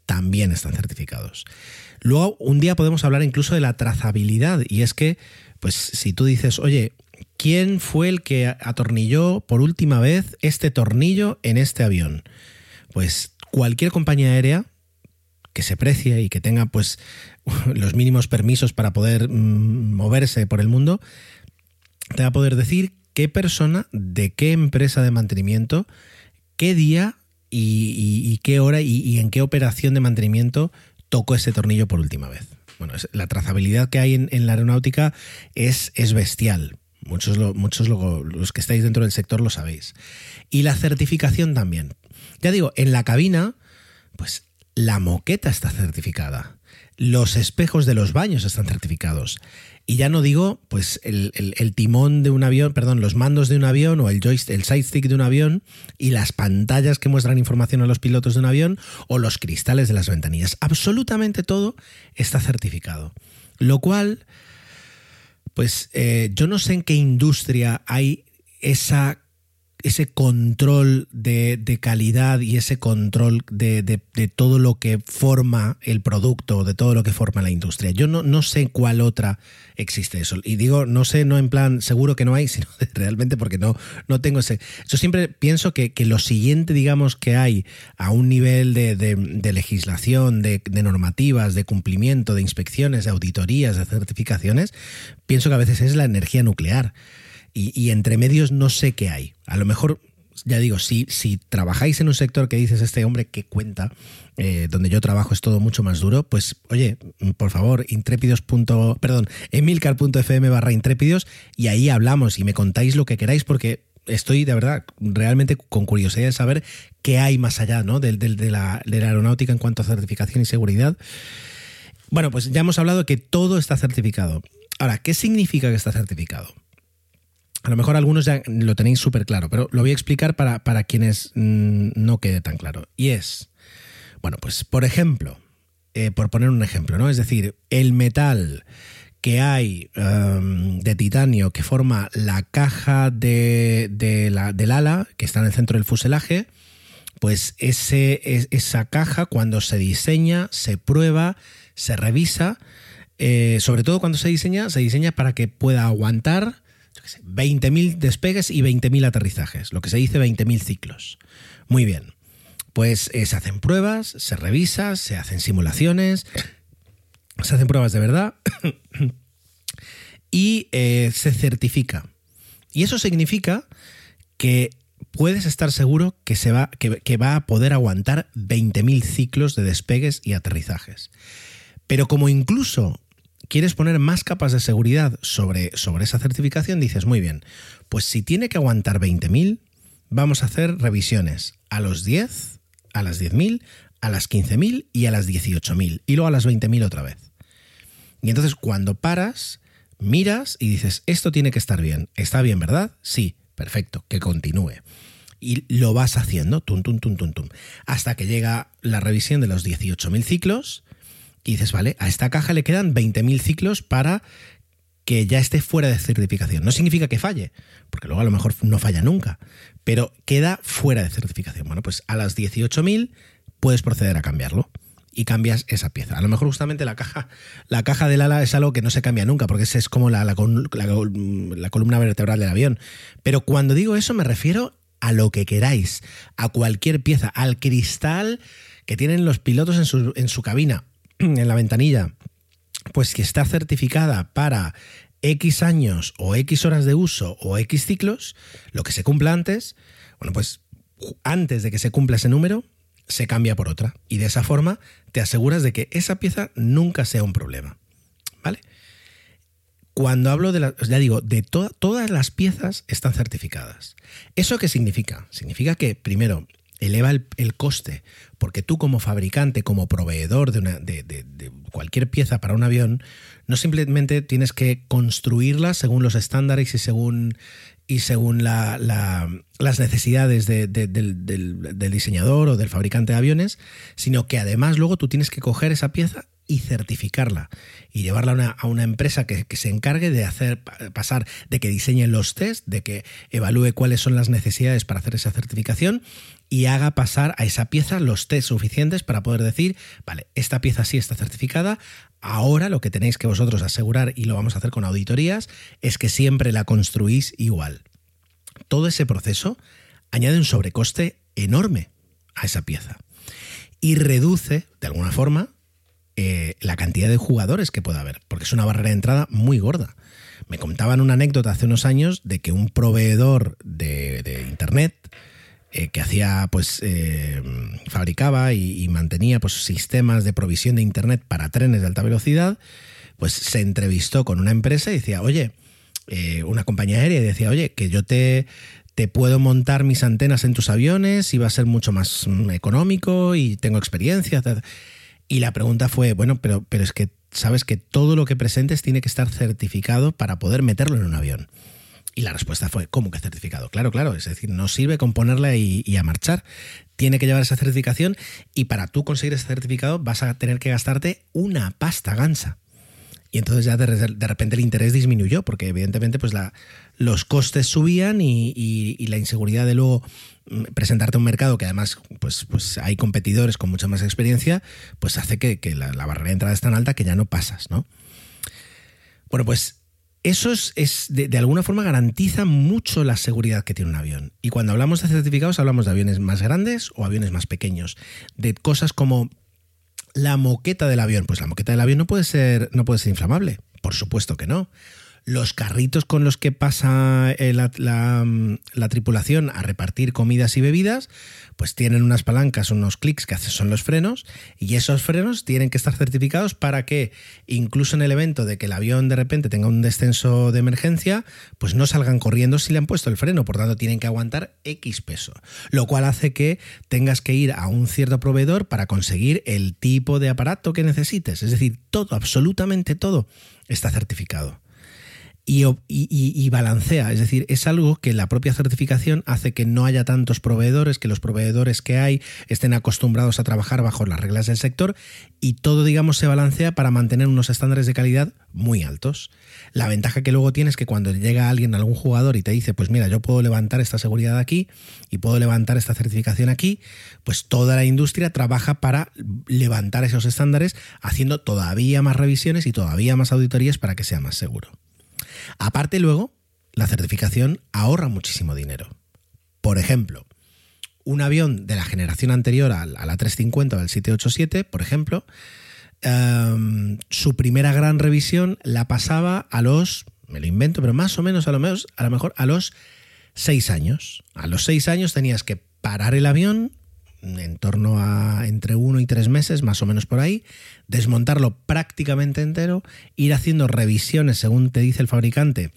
Speaker 1: también están certificados. Luego, un día podemos hablar incluso de la trazabilidad, y es que, pues si tú dices, oye, ¿quién fue el que atornilló por última vez este tornillo en este avión? Pues cualquier compañía aérea que se precie y que tenga pues los mínimos permisos para poder moverse por el mundo, te va a poder decir qué persona, de qué empresa de mantenimiento, qué día y qué hora y en qué operación de mantenimiento tocó ese tornillo por última vez. Bueno, la trazabilidad que hay en la aeronáutica es bestial. Muchos los que estáis dentro del sector lo sabéis. Y la certificación también. Ya digo, en la cabina, pues la moqueta está certificada. Los espejos de los baños están certificados. Y ya no digo, pues, el timón de un avión, perdón, los mandos de un avión o el joystick, el side stick de un avión y las pantallas que muestran información a los pilotos de un avión o los cristales de las ventanillas. Absolutamente todo está certificado. Lo cual, pues, yo no sé en qué industria hay ese control de calidad y ese control de todo lo que forma el producto, de todo lo que forma la industria. Yo no sé cuál otra existe eso. Y digo, no sé, no en plan seguro que no hay, sino realmente porque no tengo ese... Yo siempre pienso que lo siguiente, digamos, que hay a un nivel de legislación, de normativas, de cumplimiento, de inspecciones, de auditorías, de certificaciones, pienso que a veces es la energía nuclear. Y entre medios no sé qué hay. A lo mejor, ya digo, si trabajáis en un sector que dices, este hombre que cuenta, donde yo trabajo es todo mucho más duro, pues oye, por favor, emilcar.fm/intrépidos, y ahí hablamos y me contáis lo que queráis, porque estoy de verdad realmente con curiosidad de saber qué hay más allá, ¿no? de la aeronáutica en cuanto a certificación y seguridad. Bueno, pues ya hemos hablado de que todo está certificado. Ahora, ¿qué significa que está certificado? A lo mejor algunos ya lo tenéis súper claro, pero lo voy a explicar para quienes no quede tan claro. Y es, bueno, pues por ejemplo, por poner un ejemplo, ¿no? Es decir, el metal que hay de titanio que forma la caja del ala, que está en el centro del fuselaje, pues esa caja cuando se diseña, se prueba, se revisa, sobre todo cuando se diseña para que pueda aguantar 20.000 despegues y 20.000 aterrizajes, lo que se dice 20.000 ciclos. Muy bien, pues se hacen pruebas, se revisa, se hacen simulaciones, se hacen pruebas de verdad y se certifica. Y eso significa que puedes estar seguro que va a poder aguantar 20.000 ciclos de despegues y aterrizajes. Pero como incluso quieres poner más capas de seguridad sobre esa certificación, dices, muy bien, pues si tiene que aguantar 20.000, vamos a hacer revisiones a los 10, a las 10.000, a las 15.000 y a las 18.000, y luego a las 20.000 otra vez. Y entonces cuando paras, miras y dices, esto tiene que estar bien. ¿Está bien, verdad? Sí, perfecto, que continúe. Y lo vas haciendo, hasta que llega la revisión de los 18.000 ciclos. Y dices, vale, a esta caja le quedan 20.000 ciclos para que ya esté fuera de certificación. No significa que falle, porque luego a lo mejor no falla nunca, pero queda fuera de certificación. Bueno, pues a las 18.000 puedes proceder a cambiarlo y cambias esa pieza. A lo mejor justamente la caja del ala es algo que no se cambia nunca, porque esa es como la columna vertebral del avión. Pero cuando digo eso me refiero a lo que queráis, a cualquier pieza, al cristal que tienen los pilotos en su cabina, en la ventanilla, pues que está certificada para X años o X horas de uso o X ciclos, lo que se cumpla antes, bueno, pues antes de que se cumpla ese número, se cambia por otra. Y de esa forma te aseguras de que esa pieza nunca sea un problema. ¿Vale? Cuando hablo ya digo, todas las piezas están certificadas. ¿Eso qué significa? Significa que, primero, eleva el coste, porque tú como fabricante, como proveedor de cualquier pieza para un avión, no simplemente tienes que construirla según los estándares y según las necesidades del diseñador o del fabricante de aviones, sino que además luego tú tienes que coger esa pieza y certificarla y llevarla a una empresa que se encargue de hacer pasar, de que diseñe los test, de que evalúe cuáles son las necesidades para hacer esa certificación y haga pasar a esa pieza los test suficientes para poder decir, vale, esta pieza sí está certificada, ahora lo que tenéis que vosotros asegurar, y lo vamos a hacer con auditorías, es que siempre la construís igual. Todo ese proceso añade un sobrecoste enorme a esa pieza y reduce, de alguna forma, la cantidad de jugadores que pueda haber, porque es una barrera de entrada muy gorda. Me contaban una anécdota hace unos años de que un proveedor de internet que hacía, pues, fabricaba y mantenía, pues, sistemas de provisión de internet para trenes de alta velocidad, pues se entrevistó con una empresa y decía, oye, una compañía aérea, y decía, oye, que yo te puedo montar mis antenas en tus aviones y va a ser mucho más económico y tengo experiencia. Y la pregunta fue, bueno, pero es que sabes que todo lo que presentes tiene que estar certificado para poder meterlo en un avión. Y la respuesta fue, ¿cómo que certificado? Claro, es decir, no sirve con ponerla y a marchar. Tiene que llevar esa certificación y para tú conseguir ese certificado vas a tener que gastarte una pasta gansa. Y entonces ya de repente el interés disminuyó porque evidentemente pues los costes subían y la inseguridad de luego presentarte a un mercado que además pues hay competidores con mucha más experiencia, pues hace que la barrera de entrada es tan alta que ya no pasas, ¿no? Bueno, pues eso es de alguna forma garantiza mucho la seguridad que tiene un avión. Y cuando hablamos de certificados hablamos de aviones más grandes o aviones más pequeños, de cosas como la moqueta del avión. Pues la moqueta del avión no puede ser inflamable, por supuesto que no. Los carritos con los que pasa la tripulación a repartir comidas y bebidas, pues tienen unas palancas, unos clics que son los frenos, y esos frenos tienen que estar certificados para que, incluso en el evento de que el avión de repente tenga un descenso de emergencia, pues no salgan corriendo si le han puesto el freno, por tanto tienen que aguantar X peso, lo cual hace que tengas que ir a un cierto proveedor para conseguir el tipo de aparato que necesites. Es decir, todo, absolutamente todo, está certificado. Y balancea, es decir, es algo que la propia certificación hace que no haya tantos proveedores, que los proveedores que hay estén acostumbrados a trabajar bajo las reglas del sector y todo, digamos, se balancea para mantener unos estándares de calidad muy altos. La ventaja que luego tienes es que cuando llega alguien, algún jugador y te dice, pues mira, yo puedo levantar esta seguridad aquí y puedo levantar esta certificación aquí, pues toda la industria trabaja para levantar esos estándares haciendo todavía más revisiones y todavía más auditorías para que sea más seguro. Aparte, luego, la certificación ahorra muchísimo dinero. Por ejemplo, un avión de la generación anterior a la A350 o al 787, por ejemplo, su primera gran revisión la pasaba a los, me lo invento, pero más o menos a lo mejor a los 6 años. A los 6 años tenías que parar el avión en torno a entre 1 y 3 meses, más o menos por ahí, desmontarlo prácticamente entero, ir haciendo revisiones según te dice el fabricante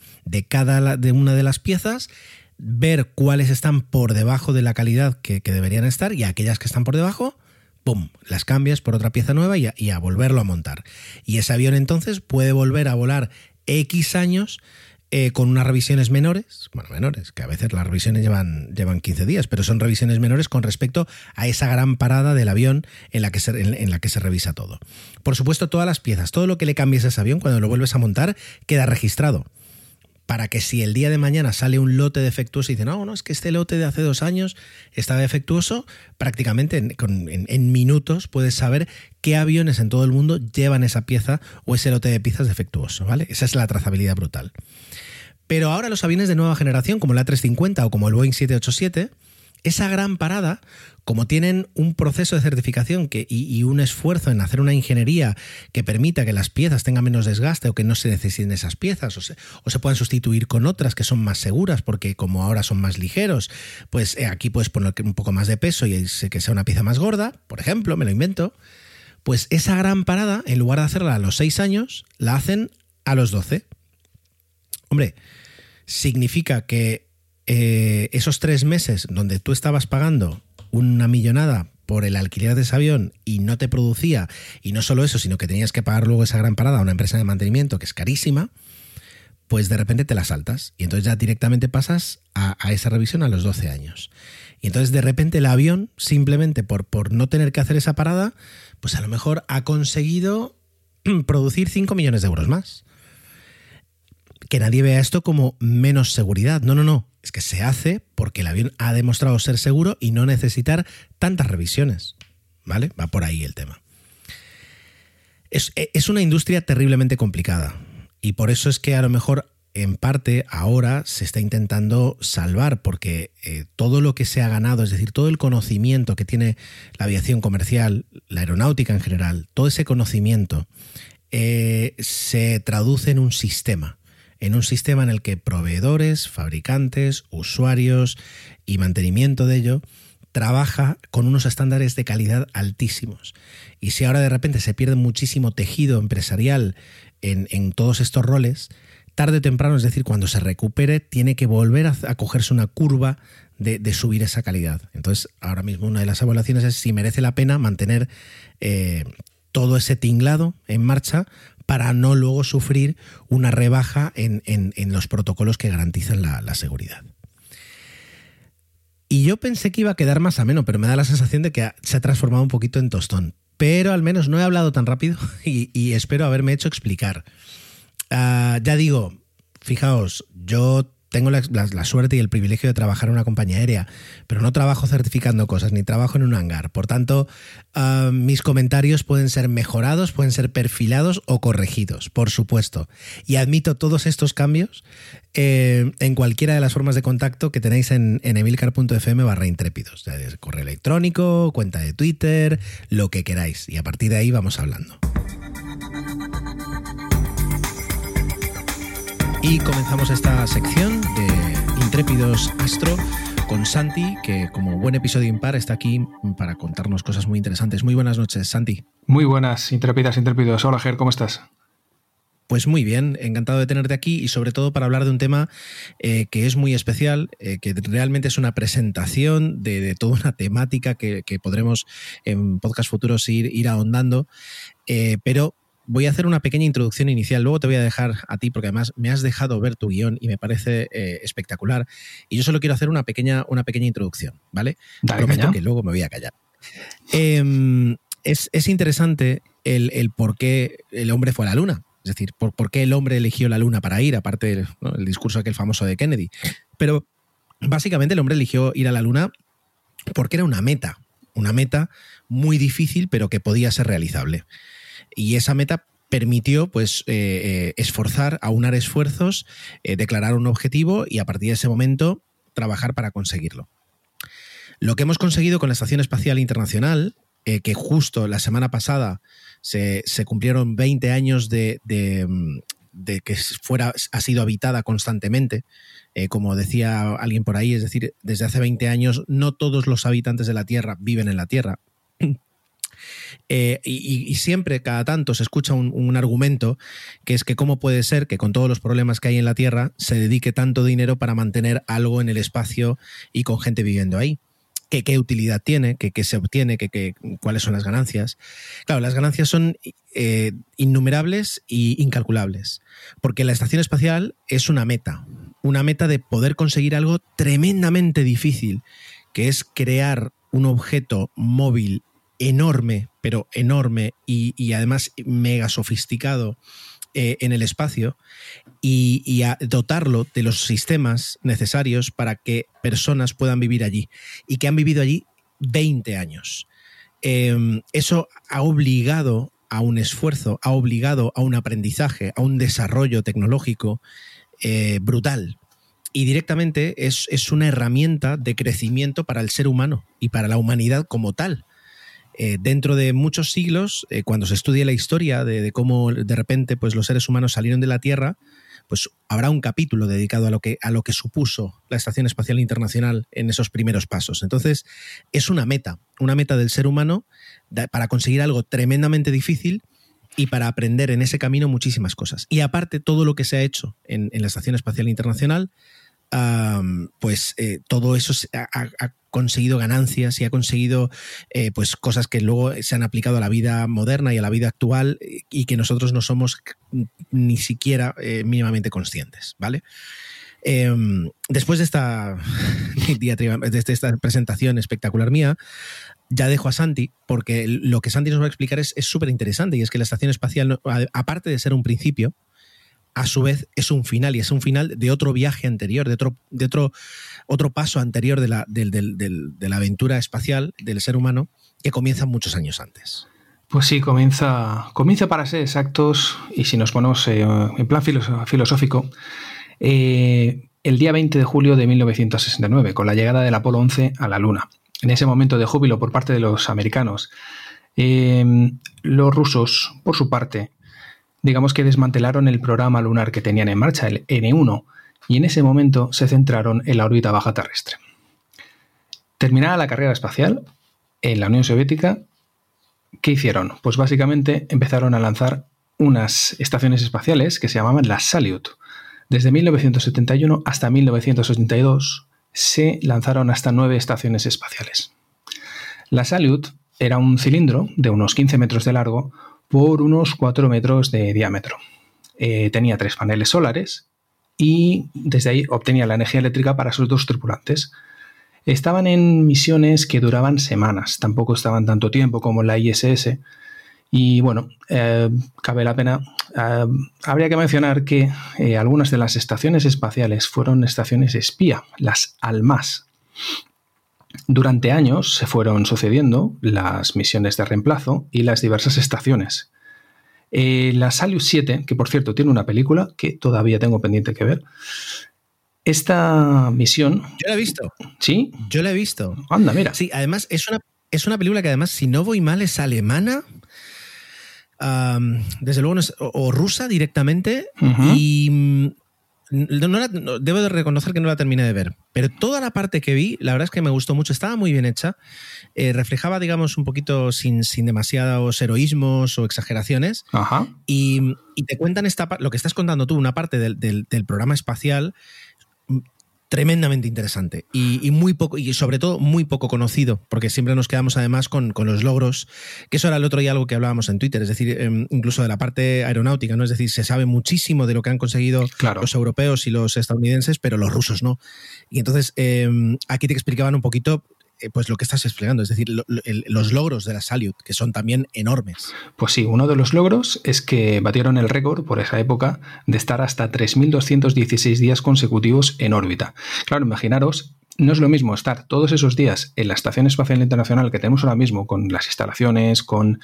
Speaker 1: de una de las piezas, ver cuáles están por debajo de la calidad que deberían estar y aquellas que están por debajo, ¡pum!, las cambias por otra pieza nueva y a volverlo a montar. Y ese avión entonces puede volver a volar X años con unas revisiones menores, que a veces las revisiones llevan 15 días, pero son revisiones menores con respecto a esa gran parada del avión en la que se revisa todo. Por supuesto, todas las piezas, todo lo que le cambies a ese avión, cuando lo vuelves a montar, queda registrado. Para que si el día de mañana sale un lote defectuoso y dice, no, es que este lote de hace 2 años estaba defectuoso, prácticamente en minutos puedes saber qué aviones en todo el mundo llevan esa pieza o ese lote de piezas defectuoso, ¿vale? Esa es la trazabilidad brutal. Pero ahora los aviones de nueva generación, como el A350 o como el Boeing 787, esa gran parada, como tienen un proceso de certificación y un esfuerzo en hacer una ingeniería que permita que las piezas tengan menos desgaste o que no se necesiten esas piezas o se puedan sustituir con otras que son más seguras porque como ahora son más ligeros, pues aquí puedes poner un poco más de peso y que sea una pieza más gorda, por ejemplo, me lo invento, pues esa gran parada, en lugar de hacerla a los 6 años, la hacen a los 12. Hombre, significa que esos 3 meses donde tú estabas pagando una millonada por el alquiler de ese avión y no te producía, y no solo eso, sino que tenías que pagar luego esa gran parada a una empresa de mantenimiento que es carísima, pues de repente te la saltas y entonces ya directamente pasas a esa revisión a los 12 años. Y entonces de repente el avión, simplemente por no tener que hacer esa parada, pues a lo mejor ha conseguido producir 5 millones de euros más. Que nadie vea esto como menos seguridad. No. Es que se hace porque el avión ha demostrado ser seguro y no necesitar tantas revisiones. ¿Vale? Va por ahí el tema. Es una industria terriblemente complicada y por eso es que a lo mejor en parte ahora se está intentando salvar, porque todo lo que se ha ganado, es decir, todo el conocimiento que tiene la aviación comercial, la aeronáutica en general, todo ese conocimiento se traduce en un sistema en el que proveedores, fabricantes, usuarios y mantenimiento de ello trabaja con unos estándares de calidad altísimos. Y si ahora de repente se pierde muchísimo tejido empresarial en todos estos roles, tarde o temprano, es decir, cuando se recupere, tiene que volver a cogerse una curva de subir esa calidad. Entonces, ahora mismo una de las evaluaciones es si merece la pena mantener todo ese tinglado en marcha para no luego sufrir una rebaja en los protocolos que garantizan la seguridad. Y yo pensé que iba a quedar más ameno, pero me da la sensación de que se ha transformado un poquito en tostón. Pero al menos no he hablado tan rápido y espero haberme hecho explicar. Ya digo, fijaos, yo tengo la suerte y el privilegio de trabajar en una compañía aérea, pero no trabajo certificando cosas, ni trabajo en un hangar. Por tanto, mis comentarios pueden ser mejorados, pueden ser perfilados o corregidos, por supuesto. Y admito todos estos cambios en cualquiera de las formas de contacto que tenéis en emilcar.fm/intrépidos. Correo electrónico, cuenta de Twitter, lo que queráis. Y a partir de ahí vamos hablando. Y comenzamos esta sección de Intrépidos Astro con Santi, que como buen episodio impar está aquí para contarnos cosas muy interesantes. Muy buenas noches, Santi.
Speaker 2: Muy buenas, intrépidos. Hola, Ger, ¿cómo estás?
Speaker 1: Pues muy bien, encantado de tenerte aquí y sobre todo para hablar de un tema que es muy especial, que realmente es una presentación de toda una temática que podremos en podcast futuros ir ahondando, pero voy a hacer una pequeña introducción inicial, luego te voy a dejar a ti porque además me has dejado ver tu guión y me parece espectacular y yo solo quiero hacer una pequeña introducción, ¿vale?
Speaker 2: Dale,
Speaker 1: prometo
Speaker 2: caña.
Speaker 1: que luego me voy a callar. Es interesante el por qué el hombre fue a la luna, es decir, por qué el hombre eligió la luna para ir, aparte, ¿no?, el discurso aquel famoso de Kennedy, pero básicamente el hombre eligió ir a la luna porque era una meta muy difícil pero que podía ser realizable. Y esa meta permitió pues aunar esfuerzos, declarar un objetivo y a partir de ese momento trabajar para conseguirlo. Lo que hemos conseguido con la Estación Espacial Internacional, que justo la semana pasada se cumplieron 20 años de que ha sido habitada constantemente, como decía alguien por ahí, es decir, desde hace 20 años no todos los habitantes de la Tierra viven en la Tierra. Y siempre, cada tanto, se escucha un argumento que es que cómo puede ser que con todos los problemas que hay en la Tierra se dedique tanto dinero para mantener algo en el espacio y con gente viviendo ahí. ¿Qué utilidad tiene? ¿Qué se obtiene? ¿Cuáles son las ganancias? Claro, las ganancias son innumerables e incalculables, porque la estación espacial es una meta de poder conseguir algo tremendamente difícil, que es crear un objeto móvil enorme, pero enorme y además mega sofisticado en el espacio y a dotarlo de los sistemas necesarios para que personas puedan vivir allí y que han vivido allí 20 años. Eso ha obligado a un esfuerzo, ha obligado a un aprendizaje, a un desarrollo tecnológico brutal. Y directamente es una herramienta de crecimiento para el ser humano y para la humanidad como tal. Dentro de muchos siglos, cuando se estudie la historia de cómo de repente pues, los seres humanos salieron de la Tierra, pues habrá un capítulo dedicado a lo que supuso la Estación Espacial Internacional en esos primeros pasos. Entonces, es una meta del ser humano para conseguir algo tremendamente difícil y para aprender en ese camino muchísimas cosas. Y aparte, todo lo que se ha hecho en la Estación Espacial Internacional, todo eso ha conseguido ganancias y ha conseguido pues cosas que luego se han aplicado a la vida moderna y a la vida actual y que nosotros no somos ni siquiera mínimamente conscientes, ¿vale? Después de esta presentación espectacular mía, ya dejo a Santi, porque lo que Santi nos va a explicar es súper interesante, y es que la estación espacial, aparte de ser un principio, a su vez es un final, y es un final de otro viaje anterior, de otro paso anterior de la aventura espacial del ser humano, que comienza muchos años antes.
Speaker 2: Pues sí, comienza para ser exactos, y si nos ponemos en plan filosófico, el día 20 de julio de 1969, con la llegada del Apolo 11 a la Luna. En ese momento de júbilo por parte de los americanos, los rusos, por su parte, digamos que desmantelaron el programa lunar que tenían en marcha, el N-1, y en ese momento se centraron en la órbita baja terrestre. Terminada la carrera espacial en la Unión Soviética, ¿qué hicieron? Pues básicamente empezaron a lanzar unas estaciones espaciales que se llamaban las Salyut. Desde 1971 hasta 1982 se lanzaron hasta 9 estaciones espaciales. La Salyut era un cilindro de unos 15 metros de largo por unos 4 metros de diámetro. Tenía 3 paneles solares y desde ahí obtenía la energía eléctrica para sus 2 tripulantes. Estaban en misiones que duraban semanas, tampoco estaban tanto tiempo como la ISS. Y bueno, cabe la pena, habría que mencionar que algunas de las estaciones espaciales fueron estaciones espía, las ALMAS. Durante años se fueron sucediendo las misiones de reemplazo y las diversas estaciones. La Salyut 7, que por cierto tiene una película que todavía tengo pendiente que ver. Esta misión...
Speaker 1: Yo la he visto.
Speaker 2: ¿Sí?
Speaker 1: Yo la he visto.
Speaker 2: Anda, mira.
Speaker 1: Sí, además es una película que además, si no voy mal, es alemana. Desde luego no es, o rusa directamente. Uh-huh. Y debo de reconocer que no la terminé de ver, pero toda la parte que vi, la verdad es que me gustó mucho, estaba muy bien hecha, reflejaba, digamos, un poquito sin demasiados heroísmos o exageraciones.
Speaker 2: Ajá.
Speaker 1: Y te cuentan lo que estás contando tú, una parte del programa espacial tremendamente interesante y muy poco, y sobre todo muy poco conocido, porque siempre nos quedamos además con los logros, que eso era el otro día algo que hablábamos en Twitter, es decir, incluso de la parte aeronáutica, ¿no? Es decir, se sabe muchísimo de lo que han conseguido los europeos y los estadounidenses, pero los rusos no. Y entonces aquí te explicaban un poquito pues lo que estás explicando, es decir, los logros de la Salyut, que son también enormes.
Speaker 2: Pues sí, uno de los logros es que batieron el récord por esa época de estar hasta 3.216 días consecutivos en órbita. Claro, imaginaros, no es lo mismo estar todos esos días en la Estación Espacial Internacional que tenemos ahora mismo, con las instalaciones, con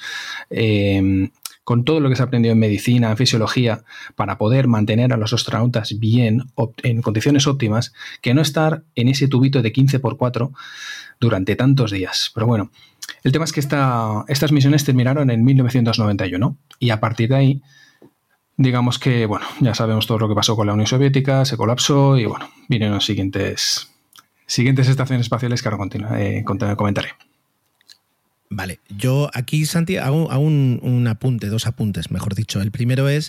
Speaker 2: todo lo que se ha aprendido en medicina, en fisiología, para poder mantener a los astronautas bien, en condiciones óptimas, que no estar en ese tubito de 15×4 durante tantos días. Pero bueno, el tema es que estas misiones terminaron en 1991 y a partir de ahí, digamos que, bueno, ya sabemos todo lo que pasó con la Unión Soviética, se colapsó y bueno, vinieron los siguientes estaciones espaciales que ahora comentaré.
Speaker 1: Vale, yo aquí, Santi, hago un apunte, 2 apuntes, mejor dicho. El primero es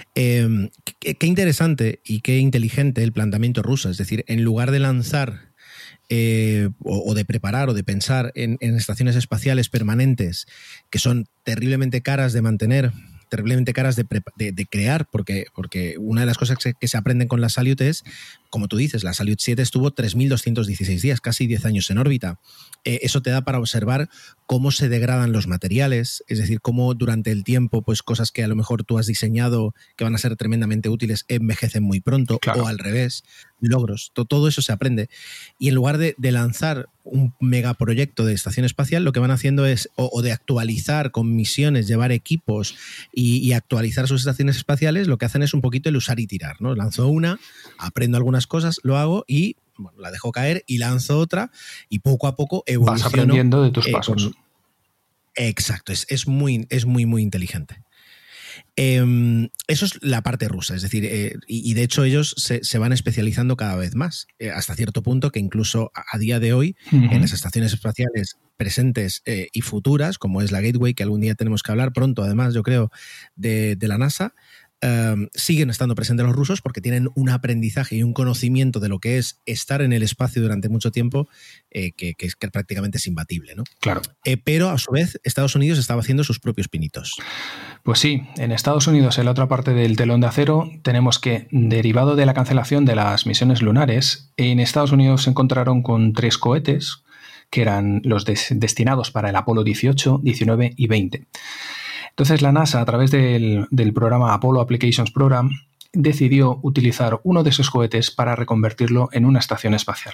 Speaker 1: qué interesante y qué inteligente el planteamiento ruso. Es decir, en lugar de lanzar o de preparar o de pensar en estaciones espaciales permanentes que son terriblemente caras de mantener, terriblemente caras de crear, porque una de las cosas que se aprenden con la Salyut es, como tú dices, la Salyut 7 estuvo 3.216 días, casi 10 años en órbita. Eso te da para observar cómo se degradan los materiales, es decir, cómo durante el tiempo pues cosas que a lo mejor tú has diseñado que van a ser tremendamente útiles envejecen muy pronto, claro. O al revés, logros, todo eso se aprende. Y en lugar de lanzar un megaproyecto de estación espacial, lo que van haciendo es, o de actualizar con misiones, llevar equipos y actualizar sus estaciones espaciales, lo que hacen es un poquito el usar y tirar, ¿no? Lanzo una, aprendo algunas cosas, lo hago y bueno, la dejo caer y lanzo otra y poco a poco evoluciono.
Speaker 2: Vas aprendiendo de tus pasos.
Speaker 1: Exacto, es muy inteligente. Eso es la parte rusa, es decir, y de hecho ellos se van especializando cada vez más, hasta cierto punto que incluso a día de hoy, en las estaciones espaciales presentes y futuras, como es la Gateway, que algún día tenemos que hablar pronto, además, yo creo, de la NASA, siguen estando presentes los rusos porque tienen un aprendizaje y un conocimiento de lo que es estar en el espacio durante mucho tiempo que prácticamente es imbatible, ¿no?
Speaker 2: Claro.
Speaker 1: Pero a su vez Estados Unidos estaba haciendo sus propios pinitos.
Speaker 2: Pues sí, en Estados Unidos, en la otra parte del telón de acero, tenemos que, derivado de la cancelación de las misiones lunares, en Estados Unidos se encontraron con 3 cohetes que eran los destinados para el Apolo 18, 19 y 20. Entonces la NASA, a través del programa Apollo Applications Program, decidió utilizar uno de esos cohetes para reconvertirlo en una estación espacial.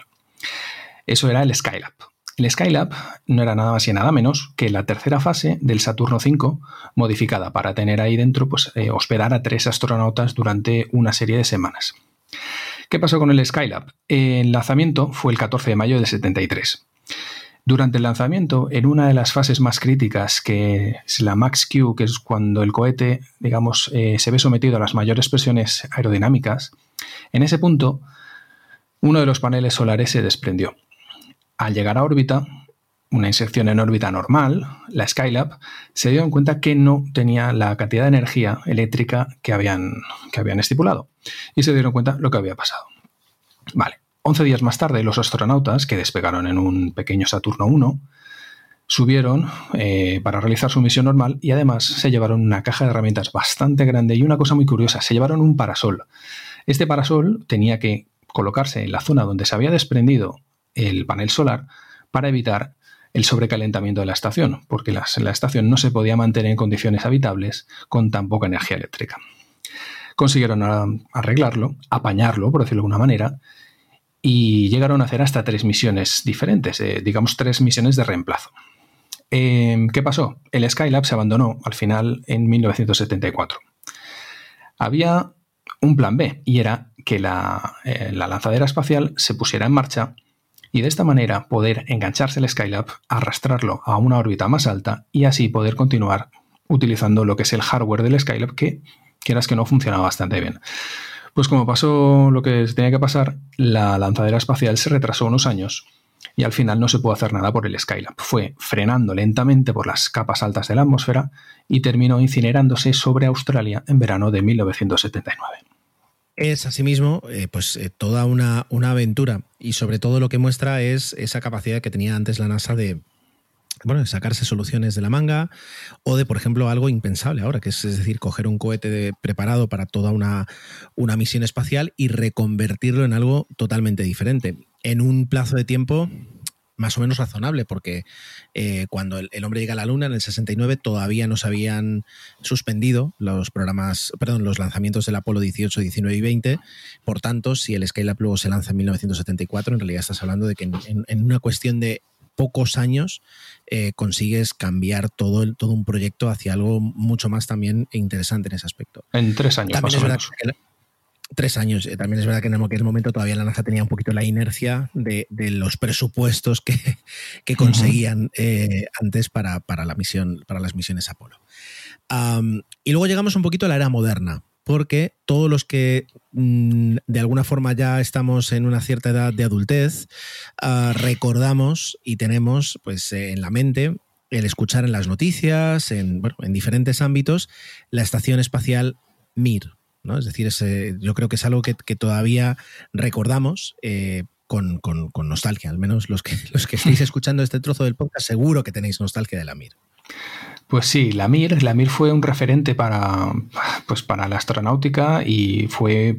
Speaker 2: Eso era el Skylab. El Skylab no era nada más y nada menos que la tercera fase del Saturno V, modificada para tener ahí dentro, pues, hospedar a 3 astronautas durante una serie de semanas. ¿Qué pasó con el Skylab? El lanzamiento fue el 14 de mayo del 73. Durante el lanzamiento, en una de las fases más críticas, que es la Max-Q, que es cuando el cohete, digamos, se ve sometido a las mayores presiones aerodinámicas, en ese punto, uno de los paneles solares se desprendió. Al llegar a órbita, una inserción en órbita normal, la Skylab se dio cuenta que no tenía la cantidad de energía eléctrica que habían estipulado y se dieron cuenta lo que había pasado. Vale. 11 días más tarde, los astronautas, que despegaron en un pequeño Saturno 1, subieron para realizar su misión normal y además se llevaron una caja de herramientas bastante grande y una cosa muy curiosa, se llevaron un parasol. Este parasol tenía que colocarse en la zona donde se había desprendido el panel solar para evitar el sobrecalentamiento de la estación, porque la estación no se podía mantener en condiciones habitables con tan poca energía eléctrica. Consiguieron arreglarlo, apañarlo, por decirlo de alguna manera, y llegaron a hacer hasta 3 misiones diferentes, digamos 3 misiones de reemplazo. ¿Qué pasó? El Skylab se abandonó al final en 1974. Había un plan B y era que la lanzadera espacial se pusiera en marcha y de esta manera poder engancharse el Skylab, arrastrarlo a una órbita más alta y así poder continuar utilizando lo que es el hardware del Skylab que quieras que no funcionaba bastante bien. Pues como pasó lo que se tenía que pasar, la lanzadera espacial se retrasó unos años y al final no se pudo hacer nada por el Skylab. Fue frenando lentamente por las capas altas de la atmósfera y terminó incinerándose sobre Australia en verano de 1979.
Speaker 1: Es asimismo toda una aventura y sobre todo lo que muestra es esa capacidad que tenía antes la NASA de sacarse soluciones de la manga o de, por ejemplo, algo impensable ahora, que es decir, coger un cohete preparado para toda una misión espacial y reconvertirlo en algo totalmente diferente, en un plazo de tiempo más o menos razonable, porque cuando el hombre llega a la Luna en el 69 todavía no se habían suspendido los lanzamientos del Apolo 18, 19 y 20. Por tanto, si el Skylab luego se lanza en 1974, en realidad estás hablando de que en una cuestión de pocos años consigues cambiar todo un proyecto hacia algo mucho más también interesante en ese aspecto.
Speaker 2: En 3 años
Speaker 1: también
Speaker 2: más o menos.
Speaker 1: 3 años. También es verdad que en aquel momento todavía la NASA tenía un poquito la inercia de los presupuestos que conseguían antes para la misión, para las misiones Apolo. Y luego llegamos un poquito a la era moderna, porque todos los que de alguna forma ya estamos en una cierta edad de adultez, recordamos y tenemos pues en la mente el escuchar en las noticias, en diferentes ámbitos, la estación espacial Mir, ¿no? Es decir, yo creo que es algo que todavía recordamos con nostalgia, al menos los que estéis escuchando este trozo del podcast seguro que tenéis nostalgia de la Mir.
Speaker 2: Pues sí, la Mir fue un referente para la astronáutica y fue,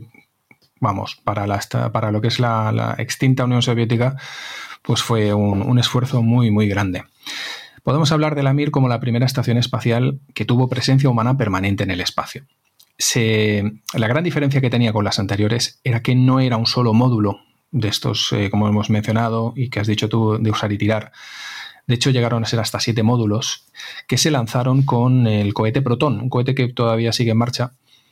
Speaker 2: para lo que es la extinta Unión Soviética, pues fue un esfuerzo muy, muy grande. Podemos hablar de la Mir como la primera estación espacial que tuvo presencia humana permanente en el espacio. La gran diferencia que tenía con las anteriores era que no era un solo módulo de estos, como hemos mencionado y que has dicho tú, de usar y tirar. De hecho, llegaron a ser hasta 7 módulos que se lanzaron con el cohete Proton, un cohete que todavía sigue en marcha,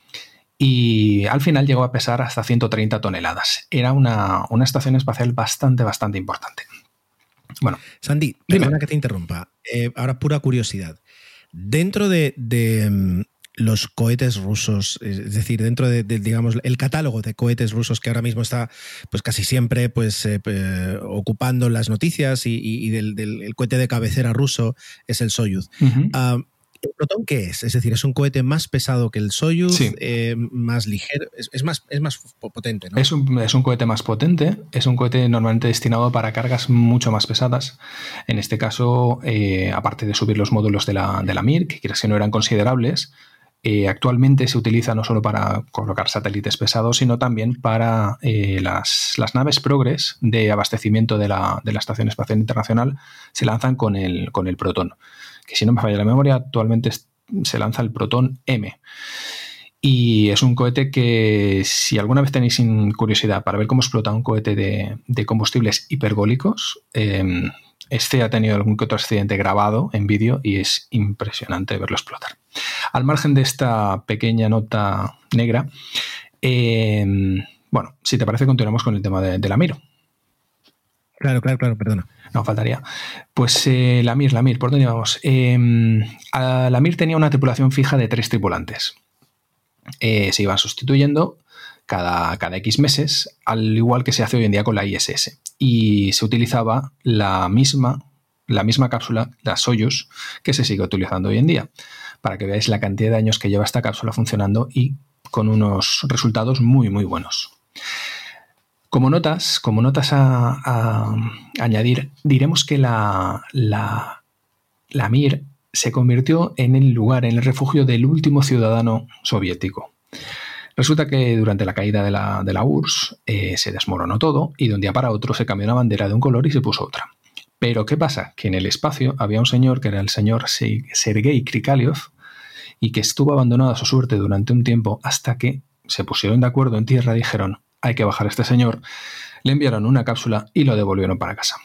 Speaker 2: y al final llegó a pesar hasta 130 toneladas. Era una estación espacial bastante, bastante importante. Bueno,
Speaker 1: Sandy, perdona que te interrumpa. Ahora, pura curiosidad. Dentro de los cohetes rusos, es decir, dentro de digamos, el catálogo de cohetes rusos que ahora mismo está pues casi siempre pues ocupando las noticias y del cohete de cabecera ruso es el Soyuz. Uh-huh. ¿El Proton qué es? Es decir, ¿es un cohete más pesado que el Soyuz?
Speaker 2: Sí.
Speaker 1: Más ligero, es más potente, ¿no?
Speaker 2: Es un cohete más potente, es un cohete normalmente destinado para cargas mucho más pesadas. En este caso, aparte de subir los módulos de la Mir, que quieras que no eran considerables, actualmente se utiliza no solo para colocar satélites pesados, sino también para las naves Progress de abastecimiento de la Estación Espacial Internacional se lanzan con el Proton, que si no me falla la memoria, actualmente se lanza el Proton M. Y es un cohete que, si alguna vez tenéis curiosidad para ver cómo explota un cohete de combustibles hipergólicos, este ha tenido algún que otro accidente grabado en vídeo y es impresionante verlo explotar. Al margen de esta pequeña nota negra, bueno, si te parece, continuamos con el tema de la Mir.
Speaker 1: Claro, perdona.
Speaker 2: No, faltaría. Pues la Mir, ¿por dónde vamos? La Mir tenía una tripulación fija de 3 tripulantes. Se iban sustituyendo cada X meses, al igual que se hace hoy en día con la ISS. Y se utilizaba la misma cápsula, la Soyuz, que se sigue utilizando hoy en día, para que veáis la cantidad de años que lleva esta cápsula funcionando y con unos resultados muy, muy buenos. Como notas a añadir, diremos que la Mir se convirtió en el refugio del último ciudadano soviético. Resulta que durante la caída de la URSS se desmoronó todo y de un día para otro se cambió la bandera de un color y se puso otra. Pero ¿qué pasa? Que en el espacio había un señor que era el señor Sergei Krikalev y que estuvo abandonado a su suerte durante un tiempo hasta que se pusieron de acuerdo en tierra y dijeron: hay que bajar a este señor. Le enviaron una cápsula y lo devolvieron para casa.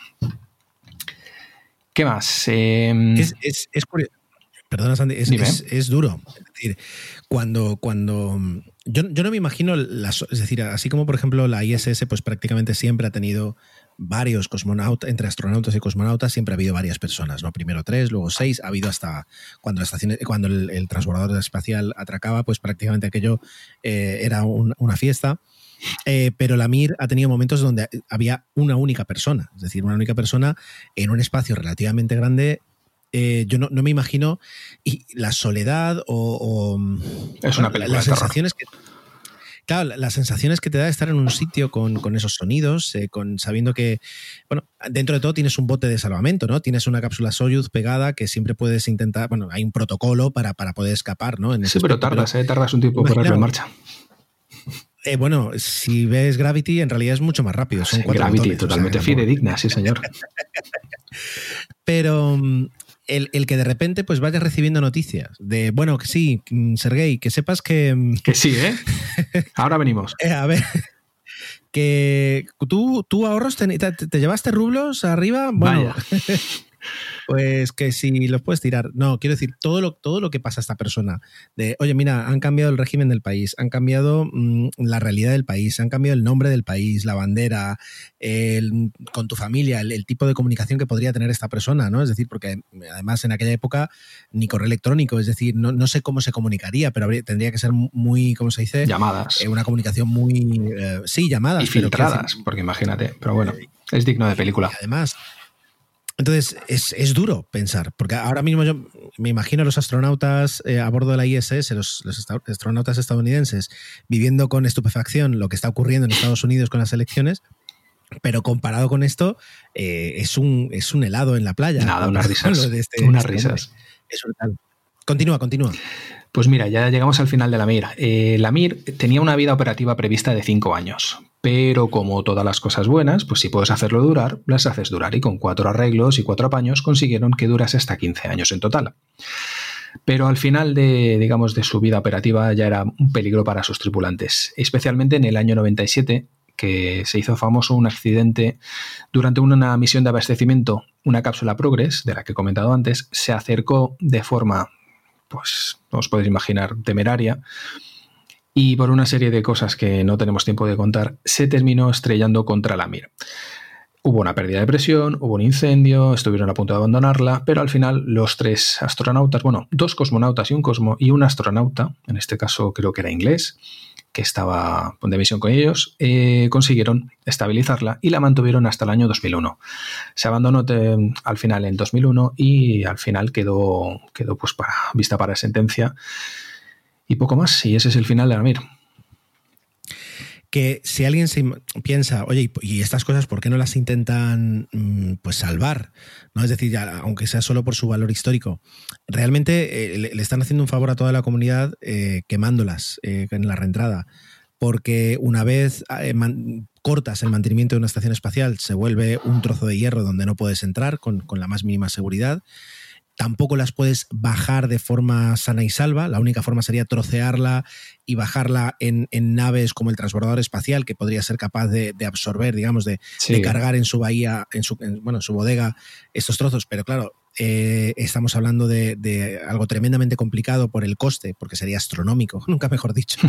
Speaker 2: ¿Qué más?
Speaker 1: Es curioso. Perdona, Sandy, es duro. Es decir, cuando yo no me imagino, es decir, así como por ejemplo la ISS pues prácticamente siempre ha tenido varios cosmonautas, entre astronautas y cosmonautas siempre ha habido varias personas, ¿no? Primero 3, luego 6, ha habido hasta cuando el transbordador espacial atracaba, pues prácticamente aquello era una fiesta. Pero la Mir ha tenido momentos donde había una única persona, es decir, una única persona en un espacio relativamente grande. Yo no me imagino y la soledad
Speaker 2: es una película
Speaker 1: las
Speaker 2: de
Speaker 1: sensaciones que, claro, las sensaciones que te da estar en un sitio con esos sonidos, sabiendo que, bueno, dentro de todo tienes un bote de salvamento, ¿no? Tienes una cápsula Soyuz pegada que siempre puedes intentar, bueno, hay un protocolo para poder escapar, ¿no?
Speaker 2: Sí, pero tardas un tiempo por ponerlo en marcha.
Speaker 1: Bueno, si ves Gravity, en realidad es mucho más rápido. Son 4
Speaker 2: Gravity,
Speaker 1: botones,
Speaker 2: totalmente fidedigna, sí, señor.
Speaker 1: Pero el que de repente pues vayas recibiendo noticias de, bueno, que sí, Sergei, que sepas que...
Speaker 2: Que sí, ¿eh? Ahora venimos.
Speaker 1: A ver, que tú ahorros, te llevaste rublos arriba, bueno... Pues que si los puedes tirar. No, quiero decir, todo lo que pasa a esta persona. De, oye, mira, han cambiado el régimen del país, han cambiado la realidad del país, han cambiado el nombre del país, la bandera, con tu familia, el tipo de comunicación que podría tener esta persona, ¿no? Es decir, porque además en aquella época ni correo electrónico, es decir, no sé cómo se comunicaría, pero tendría que ser muy, ¿cómo se dice?
Speaker 2: Llamadas.
Speaker 1: Una comunicación muy... sí, llamadas.
Speaker 2: Y filtradas, porque imagínate, pero bueno, es digno de película.
Speaker 1: Y además... Entonces, es duro pensar, porque ahora mismo yo me imagino a los astronautas a bordo de la ISS, los astronautas estadounidenses, viviendo con estupefacción lo que está ocurriendo en Estados Unidos con las elecciones, pero comparado con esto, es un helado en la playa.
Speaker 2: Nada, unas risas. Unas risas.
Speaker 1: Es brutal. Continúa.
Speaker 2: Pues mira, ya llegamos al final de la Mir. La Mir tenía una vida operativa prevista de 5 años, pero como todas las cosas buenas, pues si puedes hacerlo durar, las haces durar, y con 4 arreglos y 4 apaños consiguieron que durase hasta 15 años en total. Pero al final de su vida operativa ya era un peligro para sus tripulantes, especialmente en el año 97, que se hizo famoso un accidente durante una misión de abastecimiento. Una cápsula Progress, de la que he comentado antes, se acercó de forma, pues no os podéis imaginar, temeraria, y por una serie de cosas que no tenemos tiempo de contar, se terminó estrellando contra la Mir. Hubo una pérdida de presión, hubo un incendio, estuvieron a punto de abandonarla, pero al final los 3 astronautas, bueno, 2 cosmonautas y un astronauta, en este caso creo que era inglés, que estaba de misión con ellos, consiguieron estabilizarla y la mantuvieron hasta el año 2001. Se abandonó al final en 2001 y al final quedó pues vista para sentencia y poco más. Y ese es el final de la Mir.
Speaker 1: Que si alguien se piensa, oye, y estas cosas, ¿por qué no las intentan pues salvar? ¿No? Es decir, ya, aunque sea solo por su valor histórico, realmente le están haciendo un favor a toda la comunidad quemándolas en la reentrada, porque una vez cortas el mantenimiento de una estación espacial, se vuelve un trozo de hierro donde no puedes entrar con la más mínima seguridad. Tampoco las puedes bajar de forma sana y salva. La única forma sería trocearla y bajarla en naves como el transbordador espacial, que podría ser capaz de absorber, digamos, de cargar en su bahía, en su bodega, estos trozos. Pero claro, estamos hablando de algo tremendamente complicado por el coste, porque sería astronómico, nunca mejor dicho.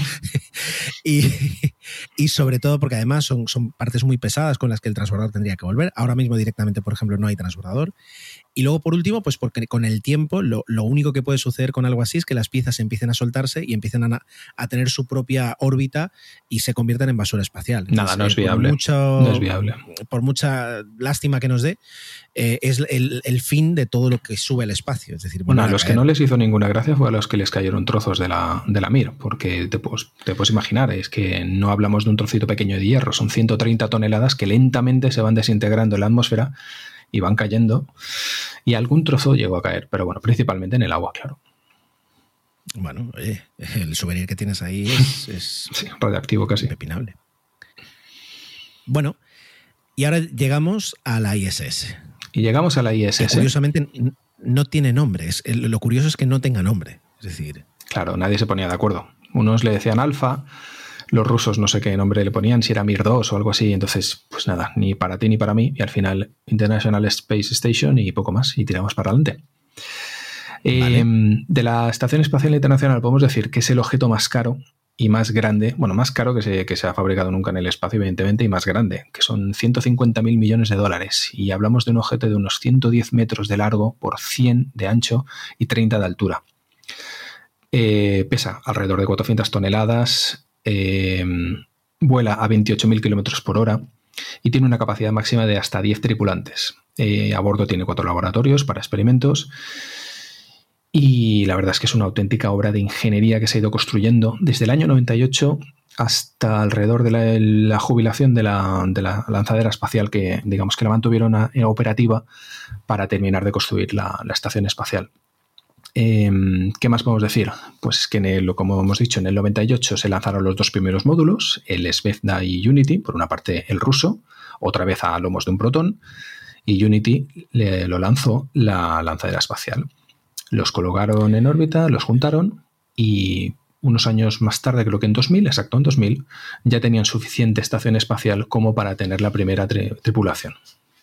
Speaker 1: y sobre todo porque además son partes muy pesadas con las que el transbordador tendría que volver. Ahora mismo directamente, por ejemplo, no hay transbordador. Y luego, por último, pues porque con el tiempo lo único que puede suceder con algo así es que las piezas empiecen a soltarse y empiecen a tener su propia órbita y se conviertan en basura espacial.
Speaker 2: Entonces, no es viable. No es viable.
Speaker 1: Por mucha lástima que nos dé, es el fin de todo lo que sube al espacio. Es decir,
Speaker 2: bueno, a los que no les hizo ninguna gracia fue a los que les cayeron trozos de la Mir, porque te puedes imaginar, es que no hablamos de un trocito pequeño de hierro, son 130 toneladas que lentamente se van desintegrando en la atmósfera y van cayendo, y algún trozo llegó a caer, pero bueno, principalmente en el agua, claro.
Speaker 1: Bueno, el souvenir que tienes ahí es
Speaker 2: sí, radiactivo casi.
Speaker 1: Impepinable. Bueno, y ahora llegamos a la ISS.
Speaker 2: Y llegamos a la ISS.
Speaker 1: Que curiosamente no tiene nombre. Lo curioso es que no tenga nombre. Es decir...
Speaker 2: Claro, nadie se ponía de acuerdo. Unos le decían Alfa, los rusos no sé qué nombre le ponían, si era Mir 2 o algo así. Entonces, pues nada, ni para ti ni para mí. Y al final, International Space Station y poco más. Y tiramos para adelante. Vale. De la Estación Espacial Internacional podemos decir que es el objeto más caro y más grande, bueno, más caro que se ha fabricado nunca en el espacio, evidentemente, y más grande, que son 150.000 millones de dólares. Y hablamos de un objeto de unos 110 metros de largo por 100 de ancho y 30 de altura. Pesa alrededor de 400 toneladas, vuela a 28.000 kilómetros por hora y tiene una capacidad máxima de hasta 10 tripulantes. A bordo tiene 4 laboratorios para experimentos. Y la verdad es que es una auténtica obra de ingeniería que se ha ido construyendo desde el año 98 hasta alrededor de la jubilación de la lanzadera espacial, que digamos que la mantuvieron operativa para terminar de construir la estación espacial. ¿Qué más podemos decir? Pues que como hemos dicho, en el 98 se lanzaron los 2 primeros módulos, el Zvezda y Unity, por una parte el ruso, otra vez a lomos de un Proton, y Unity lo lanzó la lanzadera espacial. Los colocaron en órbita, los juntaron y unos años más tarde, creo que en 2000, exacto en 2000, ya tenían suficiente estación espacial como para tener la primera tripulación.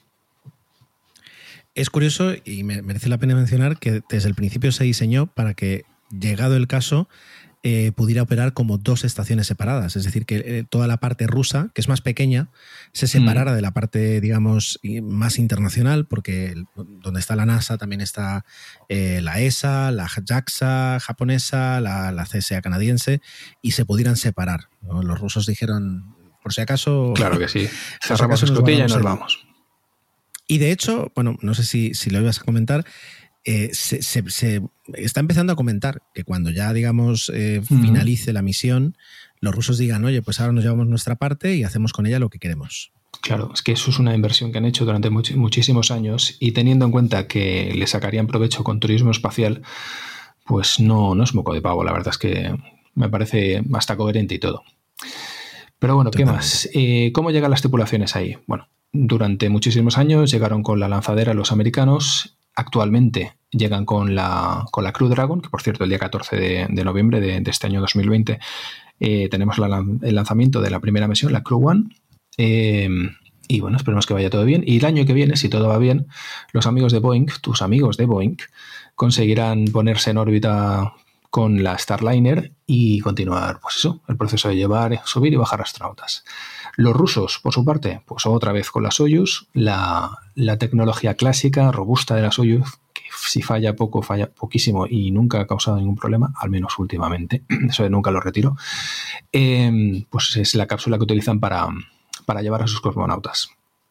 Speaker 1: Es curioso y merece la pena mencionar que desde el principio se diseñó para que, llegado el caso, pudiera operar como 2 estaciones separadas. Es decir, que toda la parte rusa, que es más pequeña, se separara de la parte, digamos, más internacional, porque donde está la NASA también está la ESA, la JAXA japonesa, la CSA canadiense, y se pudieran separar, ¿no? Los rusos dijeron, por si acaso...
Speaker 2: Claro que sí. Cerramos la escotilla y nos vamos.
Speaker 1: Y de hecho, bueno, no sé si lo ibas a comentar, se está empezando a comentar que cuando ya, digamos, finalice la misión, los rusos digan, oye, pues ahora nos llevamos nuestra parte y hacemos con ella lo que queremos.
Speaker 2: Claro, es que eso es una inversión que han hecho durante muchísimos años, y teniendo en cuenta que le sacarían provecho con turismo espacial, pues no es moco de pavo. La verdad es que me parece hasta coherente y todo. Pero bueno, ¿qué más? ¿Cómo llegan las tripulaciones ahí? Bueno, durante muchísimos años llegaron con la lanzadera los americanos. Actualmente llegan con la Crew Dragon, que por cierto el día 14 de noviembre de este año 2020 tenemos el lanzamiento de la primera misión, la Crew One. Y bueno, esperemos que vaya todo bien. Y el año que viene, si todo va bien, los amigos de Boeing, tus amigos de Boeing, conseguirán ponerse en órbita con la Starliner y continuar, pues eso, el proceso de subir y bajar astronautas. Los rusos, por su parte, pues otra vez con la Soyuz, la tecnología clásica, robusta de la Soyuz, que si falla poco, falla poquísimo y nunca ha causado ningún problema, al menos últimamente, eso de nunca lo retiro, pues es la cápsula que utilizan para llevar a sus cosmonautas.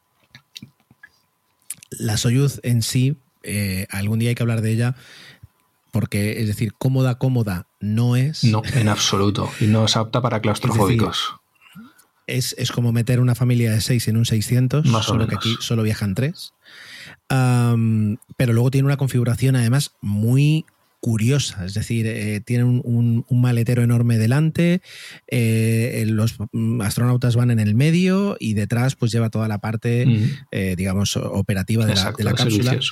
Speaker 1: La Soyuz en sí, algún día hay que hablar de ella, porque, es decir, cómoda no es.
Speaker 2: No, en absoluto. Y no es apta para claustrofóbicos.
Speaker 1: Es como meter una familia de 6 en un 600,
Speaker 2: Más o
Speaker 1: solo
Speaker 2: menos.
Speaker 1: que aquí solo viajan 3. Pero luego tiene una configuración además muy curiosa, es decir, tiene un maletero enorme delante, los astronautas van en el medio y detrás pues lleva toda la parte, digamos, operativa de la cápsula.
Speaker 2: Servicios.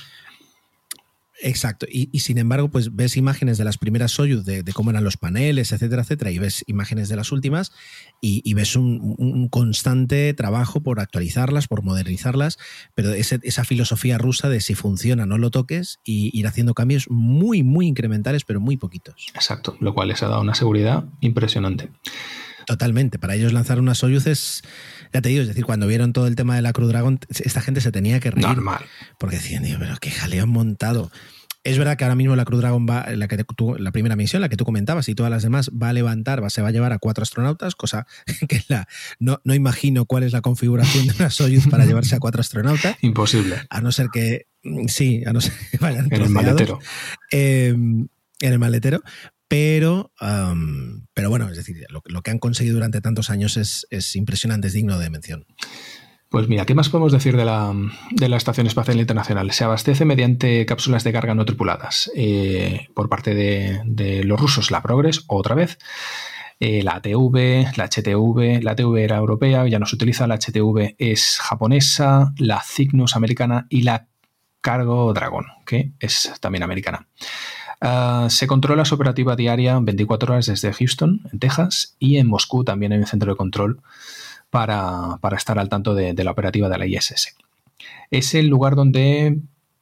Speaker 1: Exacto, y sin embargo, pues ves imágenes de las primeras Soyuz, de cómo eran los paneles, etcétera, etcétera, y ves imágenes de las últimas, y ves un constante trabajo por actualizarlas, por modernizarlas, pero esa filosofía rusa de si funciona, no lo toques, y ir haciendo cambios muy, muy incrementales, pero muy poquitos.
Speaker 2: Exacto, lo cual les ha dado una seguridad impresionante.
Speaker 1: Totalmente, para ellos lanzar una Soyuz es, ya te digo, es decir, cuando vieron todo el tema de la Crew Dragon, esta gente se tenía que reír.
Speaker 2: Normal.
Speaker 1: Porque decían, Dios, pero qué jaleo han montado. Es verdad que ahora mismo la Crew Dragon va, la primera misión, la que tú comentabas, y todas las demás, va a levantar, se va a llevar a 4 astronautas, cosa que no imagino cuál es la configuración de una Soyuz para llevarse a 4 astronautas.
Speaker 2: Imposible.
Speaker 1: A no ser que, sí, a no ser que vayan
Speaker 2: en el maletero.
Speaker 1: En el maletero. Pero bueno, es decir, lo que han conseguido durante tantos años es impresionante, es digno de mención.
Speaker 2: Pues mira, ¿qué más podemos decir de la Estación Espacial Internacional? Se abastece mediante cápsulas de carga no tripuladas por parte de los rusos, la Progress, otra vez, la ATV, la HTV, la ATV era europea, ya no se utiliza, la HTV es japonesa, la Cygnus americana y la Cargo Dragon, que es también americana. Se controla su operativa diaria 24 horas desde Houston, en Texas, y en Moscú también hay un centro de control para estar al tanto de la operativa de la ISS. Es el lugar donde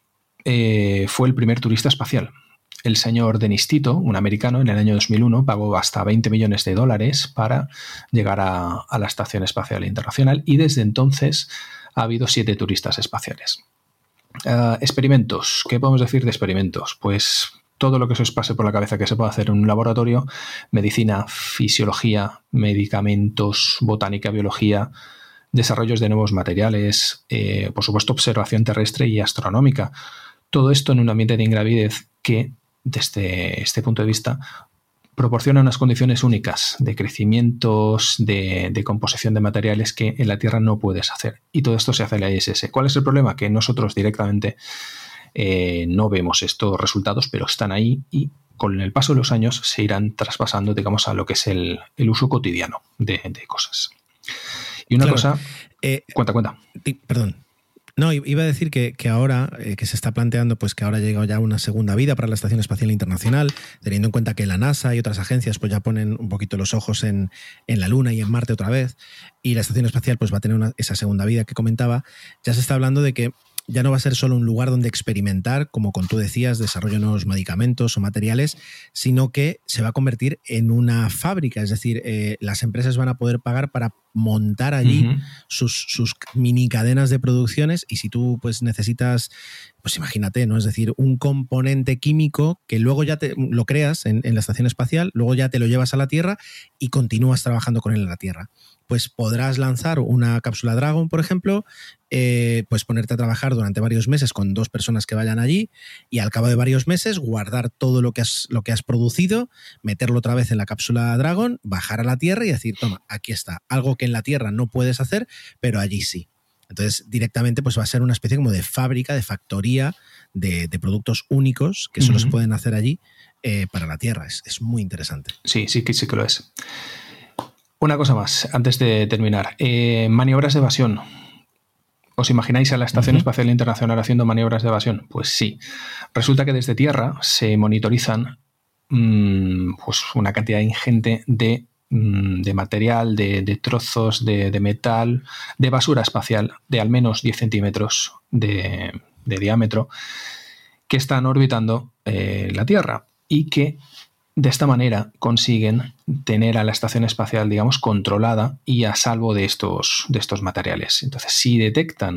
Speaker 2: fue el primer turista espacial. El señor Dennis Tito, un americano, en el año 2001 pagó hasta $20 millones para llegar a la Estación Espacial Internacional, y desde entonces ha habido 7 turistas espaciales. Experimentos. ¿Qué podemos decir de experimentos? Pues todo lo que se os pase por la cabeza que se puede hacer en un laboratorio: medicina, fisiología, medicamentos, botánica, biología, desarrollos de nuevos materiales, por supuesto observación terrestre y astronómica. Todo esto en un ambiente de ingravidez que, desde este punto de vista, proporciona unas condiciones únicas de crecimientos, de composición de materiales que en la Tierra no puedes hacer. Y todo esto se hace en la ISS. ¿Cuál es el problema? Que nosotros directamente no vemos estos resultados, pero están ahí, y con el paso de los años se irán traspasando, digamos, a lo que es el uso cotidiano de cosas. Y una cosa... cuenta.
Speaker 1: Perdón. No, iba a decir que ahora que se está planteando, pues que ahora llega ya una segunda vida para la Estación Espacial Internacional, teniendo en cuenta que la NASA y otras agencias pues ya ponen un poquito los ojos en la Luna y en Marte otra vez, y la Estación Espacial pues va a tener esa segunda vida que comentaba. Ya se está hablando de que ya no va a ser solo un lugar donde experimentar, como tú decías, desarrollo de nuevos medicamentos o materiales, sino que se va a convertir en una fábrica. Es decir, las empresas van a poder pagar para montar allí sus mini cadenas de producciones, y si tú pues necesitas, pues imagínate, ¿no? Es decir, un componente químico que luego ya lo creas en la estación espacial, luego ya te lo llevas a la Tierra y continúas trabajando con él en la Tierra. Pues podrás lanzar una cápsula Dragon, por ejemplo, pues ponerte a trabajar durante varios meses con 2 personas que vayan allí, y al cabo de varios meses guardar todo lo que has producido, meterlo otra vez en la cápsula Dragon, bajar a la Tierra y decir, toma, aquí está, algo que en la Tierra no puedes hacer, pero allí sí. Entonces, directamente pues va a ser una especie como de fábrica, de factoría de productos únicos que solo se pueden hacer allí para la Tierra. Es muy interesante.
Speaker 2: Sí que lo es. Una cosa más, antes de terminar. Maniobras de evasión. ¿Os imagináis a la Estación Espacial Internacional haciendo maniobras de evasión? Pues sí. Resulta que desde Tierra se monitorizan pues una cantidad ingente de material, de trozos de metal, de basura espacial de al menos 10 centímetros de diámetro, que están orbitando la Tierra, y que de esta manera consiguen tener a la estación espacial, digamos, controlada y a salvo de estos materiales. Entonces, si detectan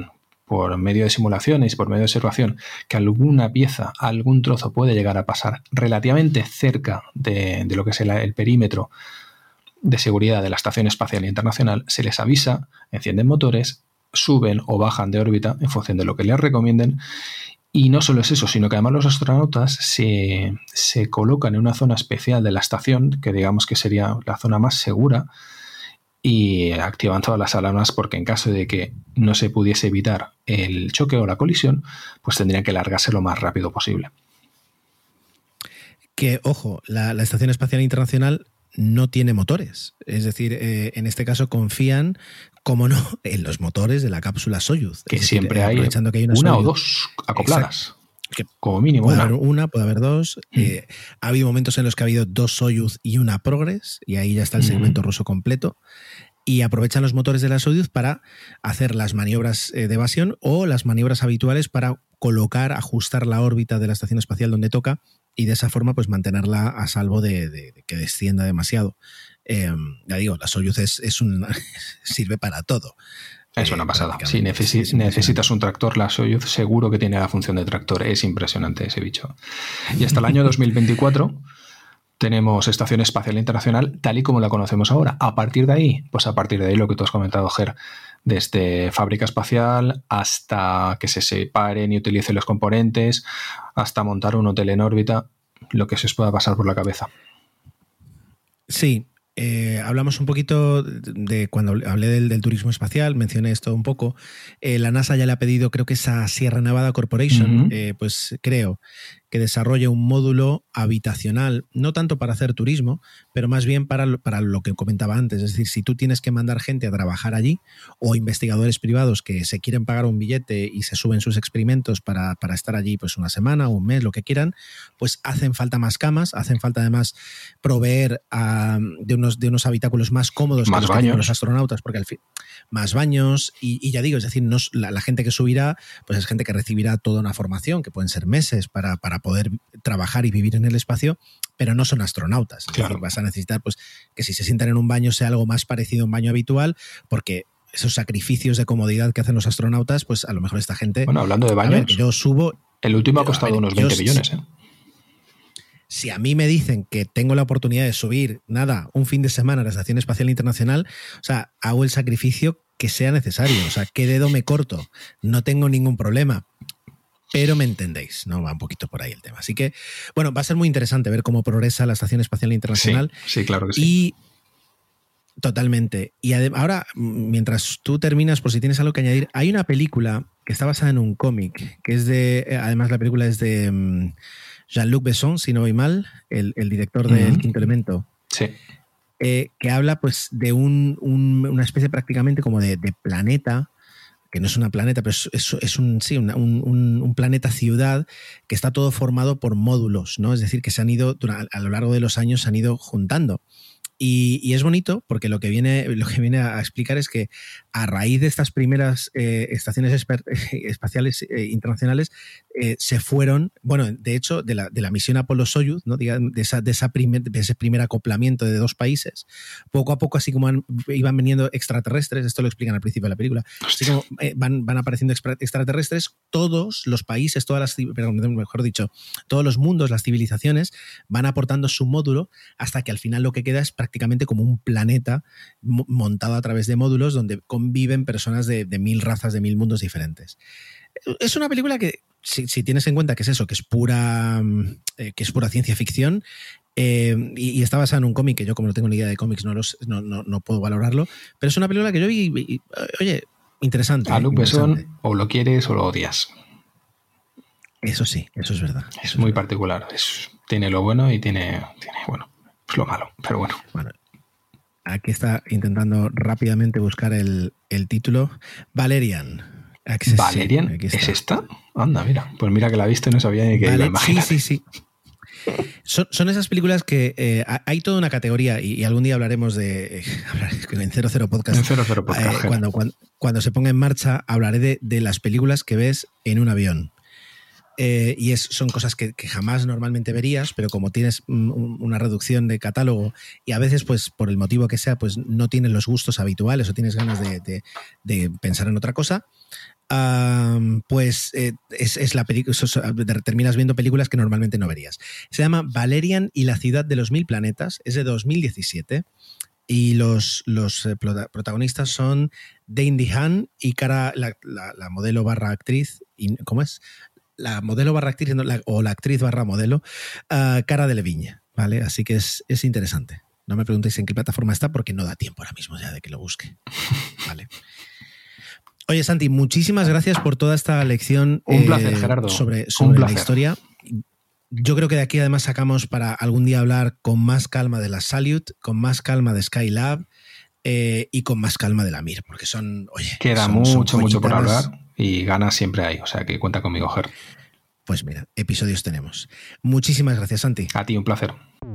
Speaker 2: por medio de simulaciones y por medio de observación, que alguna pieza, algún trozo puede llegar a pasar relativamente cerca de lo que es el perímetro de seguridad de la Estación Espacial Internacional, se les avisa, encienden motores, suben o bajan de órbita en función de lo que les recomienden. Y no solo es eso, sino que además los astronautas se colocan en una zona especial de la estación, que digamos que sería la zona más segura, y activan todas las alarmas porque en caso de que no se pudiese evitar el choque o la colisión, pues tendrían que largarse lo más rápido posible.
Speaker 1: Que, ojo, la Estación Espacial Internacional no tiene motores. Es decir, en este caso confían, como no, en los motores de la cápsula Soyuz.
Speaker 2: Que siempre hay una
Speaker 1: Soyuz,
Speaker 2: o dos acopladas.
Speaker 1: Que
Speaker 2: como mínimo
Speaker 1: puede haber una, puede haber dos. Ha habido momentos en los que ha habido 2 Soyuz y una Progress, y ahí ya está el segmento ruso completo. Y aprovechan los motores de la Soyuz para hacer las maniobras de evasión o las maniobras habituales para colocar, ajustar la órbita de la estación espacial donde toca y de esa forma pues mantenerla a salvo de que descienda demasiado. Ya digo, la Soyuz sirve para todo.
Speaker 2: Es una pasada. Si necesitas un tractor, la Soyuz seguro que tiene la función de tractor. Es impresionante ese bicho. Y hasta el año 2024 tenemos Estación Espacial Internacional tal y como la conocemos ahora. A partir de ahí, lo que tú has comentado, Ger, desde fábrica espacial hasta que se separen y utilicen los componentes, hasta montar un hotel en órbita, lo que se os pueda pasar por la cabeza.
Speaker 1: Sí. Hablamos un poquito de cuando hablé del turismo espacial, mencioné esto un poco. La NASA ya le ha pedido, creo que es a Sierra Nevada Corporation, pues creo que desarrolle un módulo habitacional, no tanto para hacer turismo, pero más bien para lo que comentaba antes. Es decir, si tú tienes que mandar gente a trabajar allí o investigadores privados que se quieren pagar un billete y se suben sus experimentos para estar allí pues una semana o un mes, lo que quieran, pues hacen falta más camas, hacen falta además proveer de unos habitáculos más cómodos
Speaker 2: más
Speaker 1: que
Speaker 2: baños.
Speaker 1: tienen los astronautas, porque al fin más baños y ya digo, es decir, no, la gente que subirá pues es gente que recibirá toda una formación, que pueden ser meses para poder trabajar y vivir en el espacio, pero no son astronautas.
Speaker 2: Claro.
Speaker 1: Decir, vas a necesitar pues que si se sientan en un baño sea algo más parecido a un baño habitual, porque esos sacrificios de comodidad que hacen los astronautas, pues a lo mejor esta gente...
Speaker 2: Bueno, hablando de baños,
Speaker 1: a ver, que yo subo...
Speaker 2: El último ha costado unos 20 millones, ¿eh?
Speaker 1: Si a mí me dicen que tengo la oportunidad de subir, un fin de semana a la Estación Espacial Internacional, o sea, hago el sacrificio que sea necesario. O sea, ¿qué dedo me corto? No tengo ningún problema. Pero me entendéis, ¿no? Va un poquito por ahí el tema. Así que, bueno, va a ser muy interesante ver cómo progresa la Estación Espacial Internacional.
Speaker 2: Sí, claro que sí.
Speaker 1: Y totalmente. Y ahora, mientras tú terminas, por si tienes algo que añadir, hay una película que está basada en un cómic, que es además la película es de Jean-Luc Besson, si no voy mal, el director del Quinto Elemento.
Speaker 2: Sí.
Speaker 1: Que habla pues de una especie prácticamente como de planeta, que no es una planeta, pero es un planeta ciudad que está todo formado por módulos, ¿no? Es decir, que se han ido, a lo largo de los años, se han ido juntando. Y es bonito porque lo que viene a explicar es que a raíz de estas primeras estaciones espaciales internacionales se fueron, bueno, de hecho, de la misión Apolo-Soyuz, ¿no? De ese primer acoplamiento de 2 países, poco a poco, así como iban viniendo extraterrestres, esto lo explican al principio de la película, así como van apareciendo extraterrestres, todos los países, todos los mundos, las civilizaciones, van aportando su módulo hasta que al final lo que queda es prácticamente como un planeta montado a través de módulos donde conviven personas de 1000 razas, de 1000 mundos diferentes. Es una película que, si tienes en cuenta que es eso, que es pura ciencia ficción, y está basada en un cómic que yo, como no tengo ni idea de cómics, no puedo valorarlo, pero es una película que yo vi y oye, interesante.
Speaker 2: A Luc Besson o lo quieres o lo odias.
Speaker 1: Eso sí, eso es verdad.
Speaker 2: Es muy particular. Tiene lo bueno y tiene bueno, pues lo malo, pero bueno.
Speaker 1: Bueno, aquí está intentando rápidamente buscar el título. Valerian.
Speaker 2: ¿Valerian? ¿Es esta? Anda, mira. Pues mira que la viste y no sabía ni que iba a imaginar.
Speaker 1: Sí. Son esas películas que hay toda una categoría y algún día hablaremos en 00 Podcast.
Speaker 2: En 00 Podcast.
Speaker 1: Cuando se ponga en marcha hablaré de las películas que ves en un avión. Son cosas que jamás normalmente verías, pero como tienes una reducción de catálogo y a veces, pues por el motivo que sea, pues no tienes los gustos habituales o tienes ganas de pensar en otra cosa, pues es la película, terminas viendo películas que normalmente no verías. Se llama Valerian y la ciudad de los mil planetas, es de 2017 y los protagonistas son Dane DeHaan y la modelo barra actriz, ¿cómo es? La modelo barra actriz o la actriz barra modelo, Cara Delevingne, ¿vale? Así que es interesante. No me preguntéis en qué plataforma está porque no da tiempo ahora mismo ya de que lo busque. Vale. Oye, Santi, muchísimas gracias por toda esta lección.
Speaker 2: Un placer, Gerardo.
Speaker 1: Sobre la historia. Yo creo que de aquí además sacamos para algún día hablar con más calma de la Salyut, con más calma de Skylab y con más calma de la Mir, porque
Speaker 2: queda mucho por hablar y ganas siempre hay, o sea que cuenta conmigo, Ger.
Speaker 1: Pues mira, episodios tenemos. Muchísimas gracias, Santi.
Speaker 2: A ti, un placer.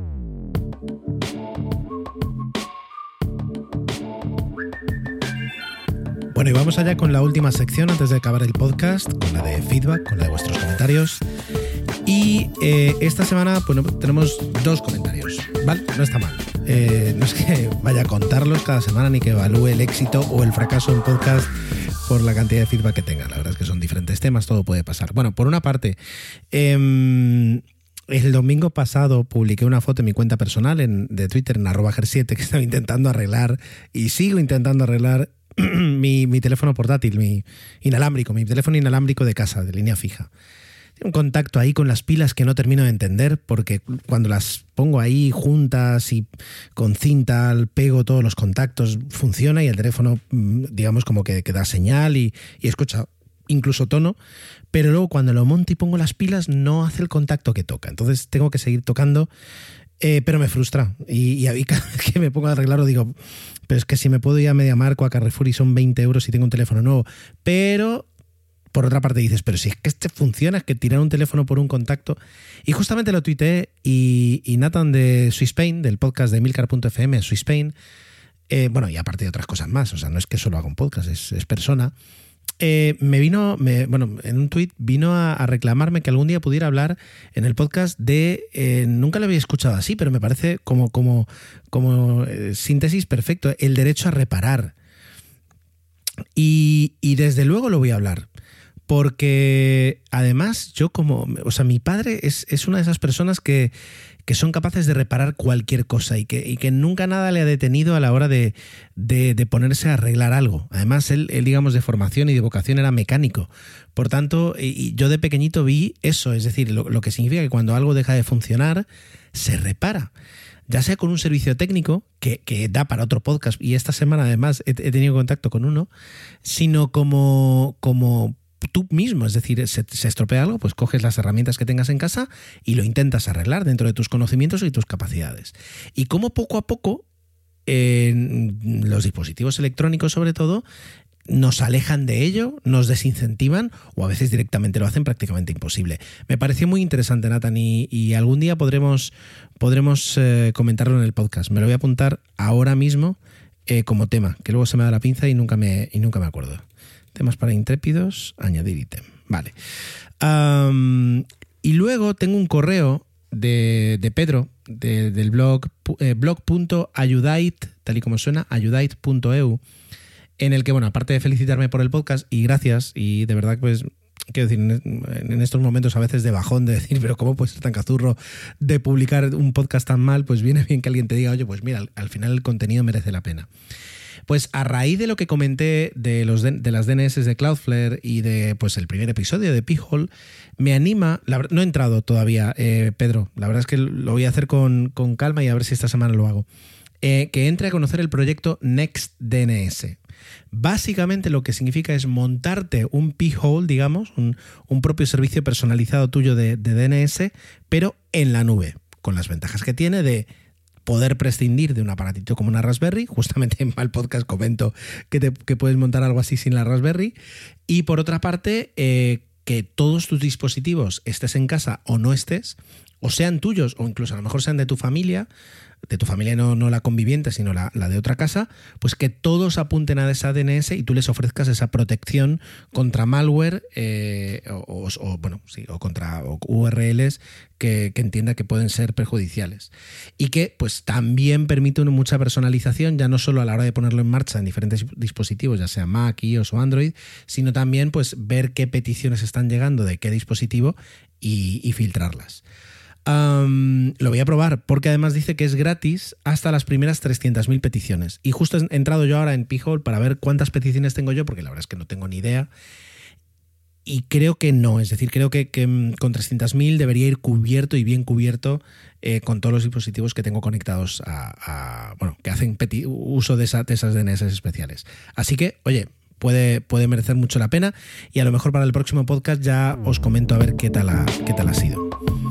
Speaker 1: Bueno, y vamos allá con la última sección antes de acabar el podcast, con la de feedback, con la de vuestros comentarios. Y esta semana tenemos 2 comentarios, ¿vale? No está mal. No es que vaya a contarlos cada semana ni que evalúe el éxito o el fracaso en podcast por la cantidad de feedback que tenga. La verdad es que son diferentes temas, todo puede pasar. Bueno, por una parte, el domingo pasado publiqué una foto en mi cuenta personal de Twitter, en @ger7, que estaba intentando arreglar y sigo intentando arreglar mi teléfono portátil, mi teléfono inalámbrico de casa, de línea fija. Tiene un contacto ahí con las pilas que no termino de entender, porque cuando las pongo ahí juntas y con cinta pego todos los contactos, funciona y el teléfono, digamos, como que da señal y escucha incluso tono, pero luego cuando lo monto y pongo las pilas no hace el contacto que toca. Entonces tengo que seguir tocando, pero me frustra. Y cada vez que me pongo a arreglarlo digo, pero es que si me puedo ir a MediaMarkt o a Carrefour y son 20 euros y tengo un teléfono nuevo. Pero por otra parte dices, pero si es que este funciona, es que tirar un teléfono por un contacto. Y justamente lo tuiteé y Nathan de Swisspain, del podcast de Emilcar.fm, Swisspain, bueno, y aparte de otras cosas más, o sea, no es que solo haga un podcast, es persona. En un tuit vino a reclamarme que algún día pudiera hablar en el podcast de, nunca lo había escuchado así, pero me parece como síntesis perfecto, el derecho a reparar. Y desde luego lo voy a hablar, porque además mi padre es una de esas personas que son capaces de reparar cualquier cosa y que nunca nada le ha detenido a la hora de ponerse a arreglar algo. Además, él, digamos, de formación y de vocación era mecánico. Por tanto, y yo de pequeñito vi eso, es decir, lo que significa que cuando algo deja de funcionar, se repara. Ya sea con un servicio técnico, que da para otro podcast, y esta semana además he tenido contacto con uno, sino como tú mismo, es decir, se estropea algo, pues coges las herramientas que tengas en casa y lo intentas arreglar dentro de tus conocimientos y tus capacidades. Y como poco a poco los dispositivos electrónicos sobre todo nos alejan de ello, nos desincentivan o a veces directamente lo hacen prácticamente imposible. Me pareció muy interesante, Nathan, y algún día podremos comentarlo en el podcast. Me lo voy a apuntar ahora mismo como tema, que luego se me da la pinza y nunca me acuerdo. Temas para intrépidos, añadir ítem. Vale. Y luego tengo un correo de Pedro, del blog blog.ayudait, tal y como suena, ayudait.eu, en el que, bueno, aparte de felicitarme por el podcast, y gracias, y de verdad, pues, quiero decir, en estos momentos a veces de bajón, de decir, pero ¿cómo puedes ser tan cazurro de publicar un podcast tan mal? Pues viene bien que alguien te diga, oye, pues mira, al final el contenido merece la pena. Pues a raíz de lo que comenté de las DNS de Cloudflare y de pues el primer episodio de Pi-hole, me anima, no he entrado todavía, Pedro, la verdad es que lo voy a hacer con calma y a ver si esta semana lo hago, que entre a conocer el proyecto NextDNS. Básicamente lo que significa es montarte un Pi-hole, digamos, un propio servicio personalizado tuyo de DNS, pero en la nube, con las ventajas que tiene de poder prescindir de un aparatito como una Raspberry. Justamente en el podcast comento que puedes montar algo así sin la Raspberry. Y por otra parte, que todos tus dispositivos, estés en casa o no estés, o sean tuyos, o incluso a lo mejor sean de tu familia no la conviviente, sino la de otra casa, pues que todos apunten a esa DNS y tú les ofrezcas esa protección contra malware o contra URLs que entienda que pueden ser perjudiciales. Y que pues también permite mucha personalización, ya no solo a la hora de ponerlo en marcha en diferentes dispositivos, ya sea Mac, iOS o Android, sino también pues ver qué peticiones están llegando de qué dispositivo y filtrarlas. Lo voy a probar porque además dice que es gratis hasta las primeras 300.000 peticiones. Y justo he entrado yo ahora en Pi-hole para ver cuántas peticiones tengo yo, porque la verdad es que no tengo ni idea. Y creo que no, es decir, creo que con 300.000 debería ir cubierto y bien cubierto con todos los dispositivos que tengo conectados que hacen uso de esas DNS especiales. Así que, oye, puede merecer mucho la pena y a lo mejor para el próximo podcast ya os comento a ver qué tal ha sido.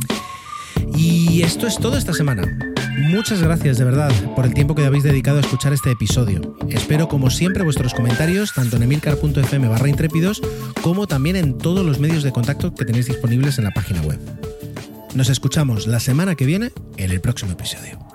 Speaker 1: Y esto es todo esta semana. Muchas gracias de verdad por el tiempo que habéis dedicado a escuchar este episodio. Espero como siempre vuestros comentarios tanto en emilcar.fm/intrépidos como también en todos los medios de contacto que tenéis disponibles en la página web. Nos escuchamos la semana que viene en el próximo episodio.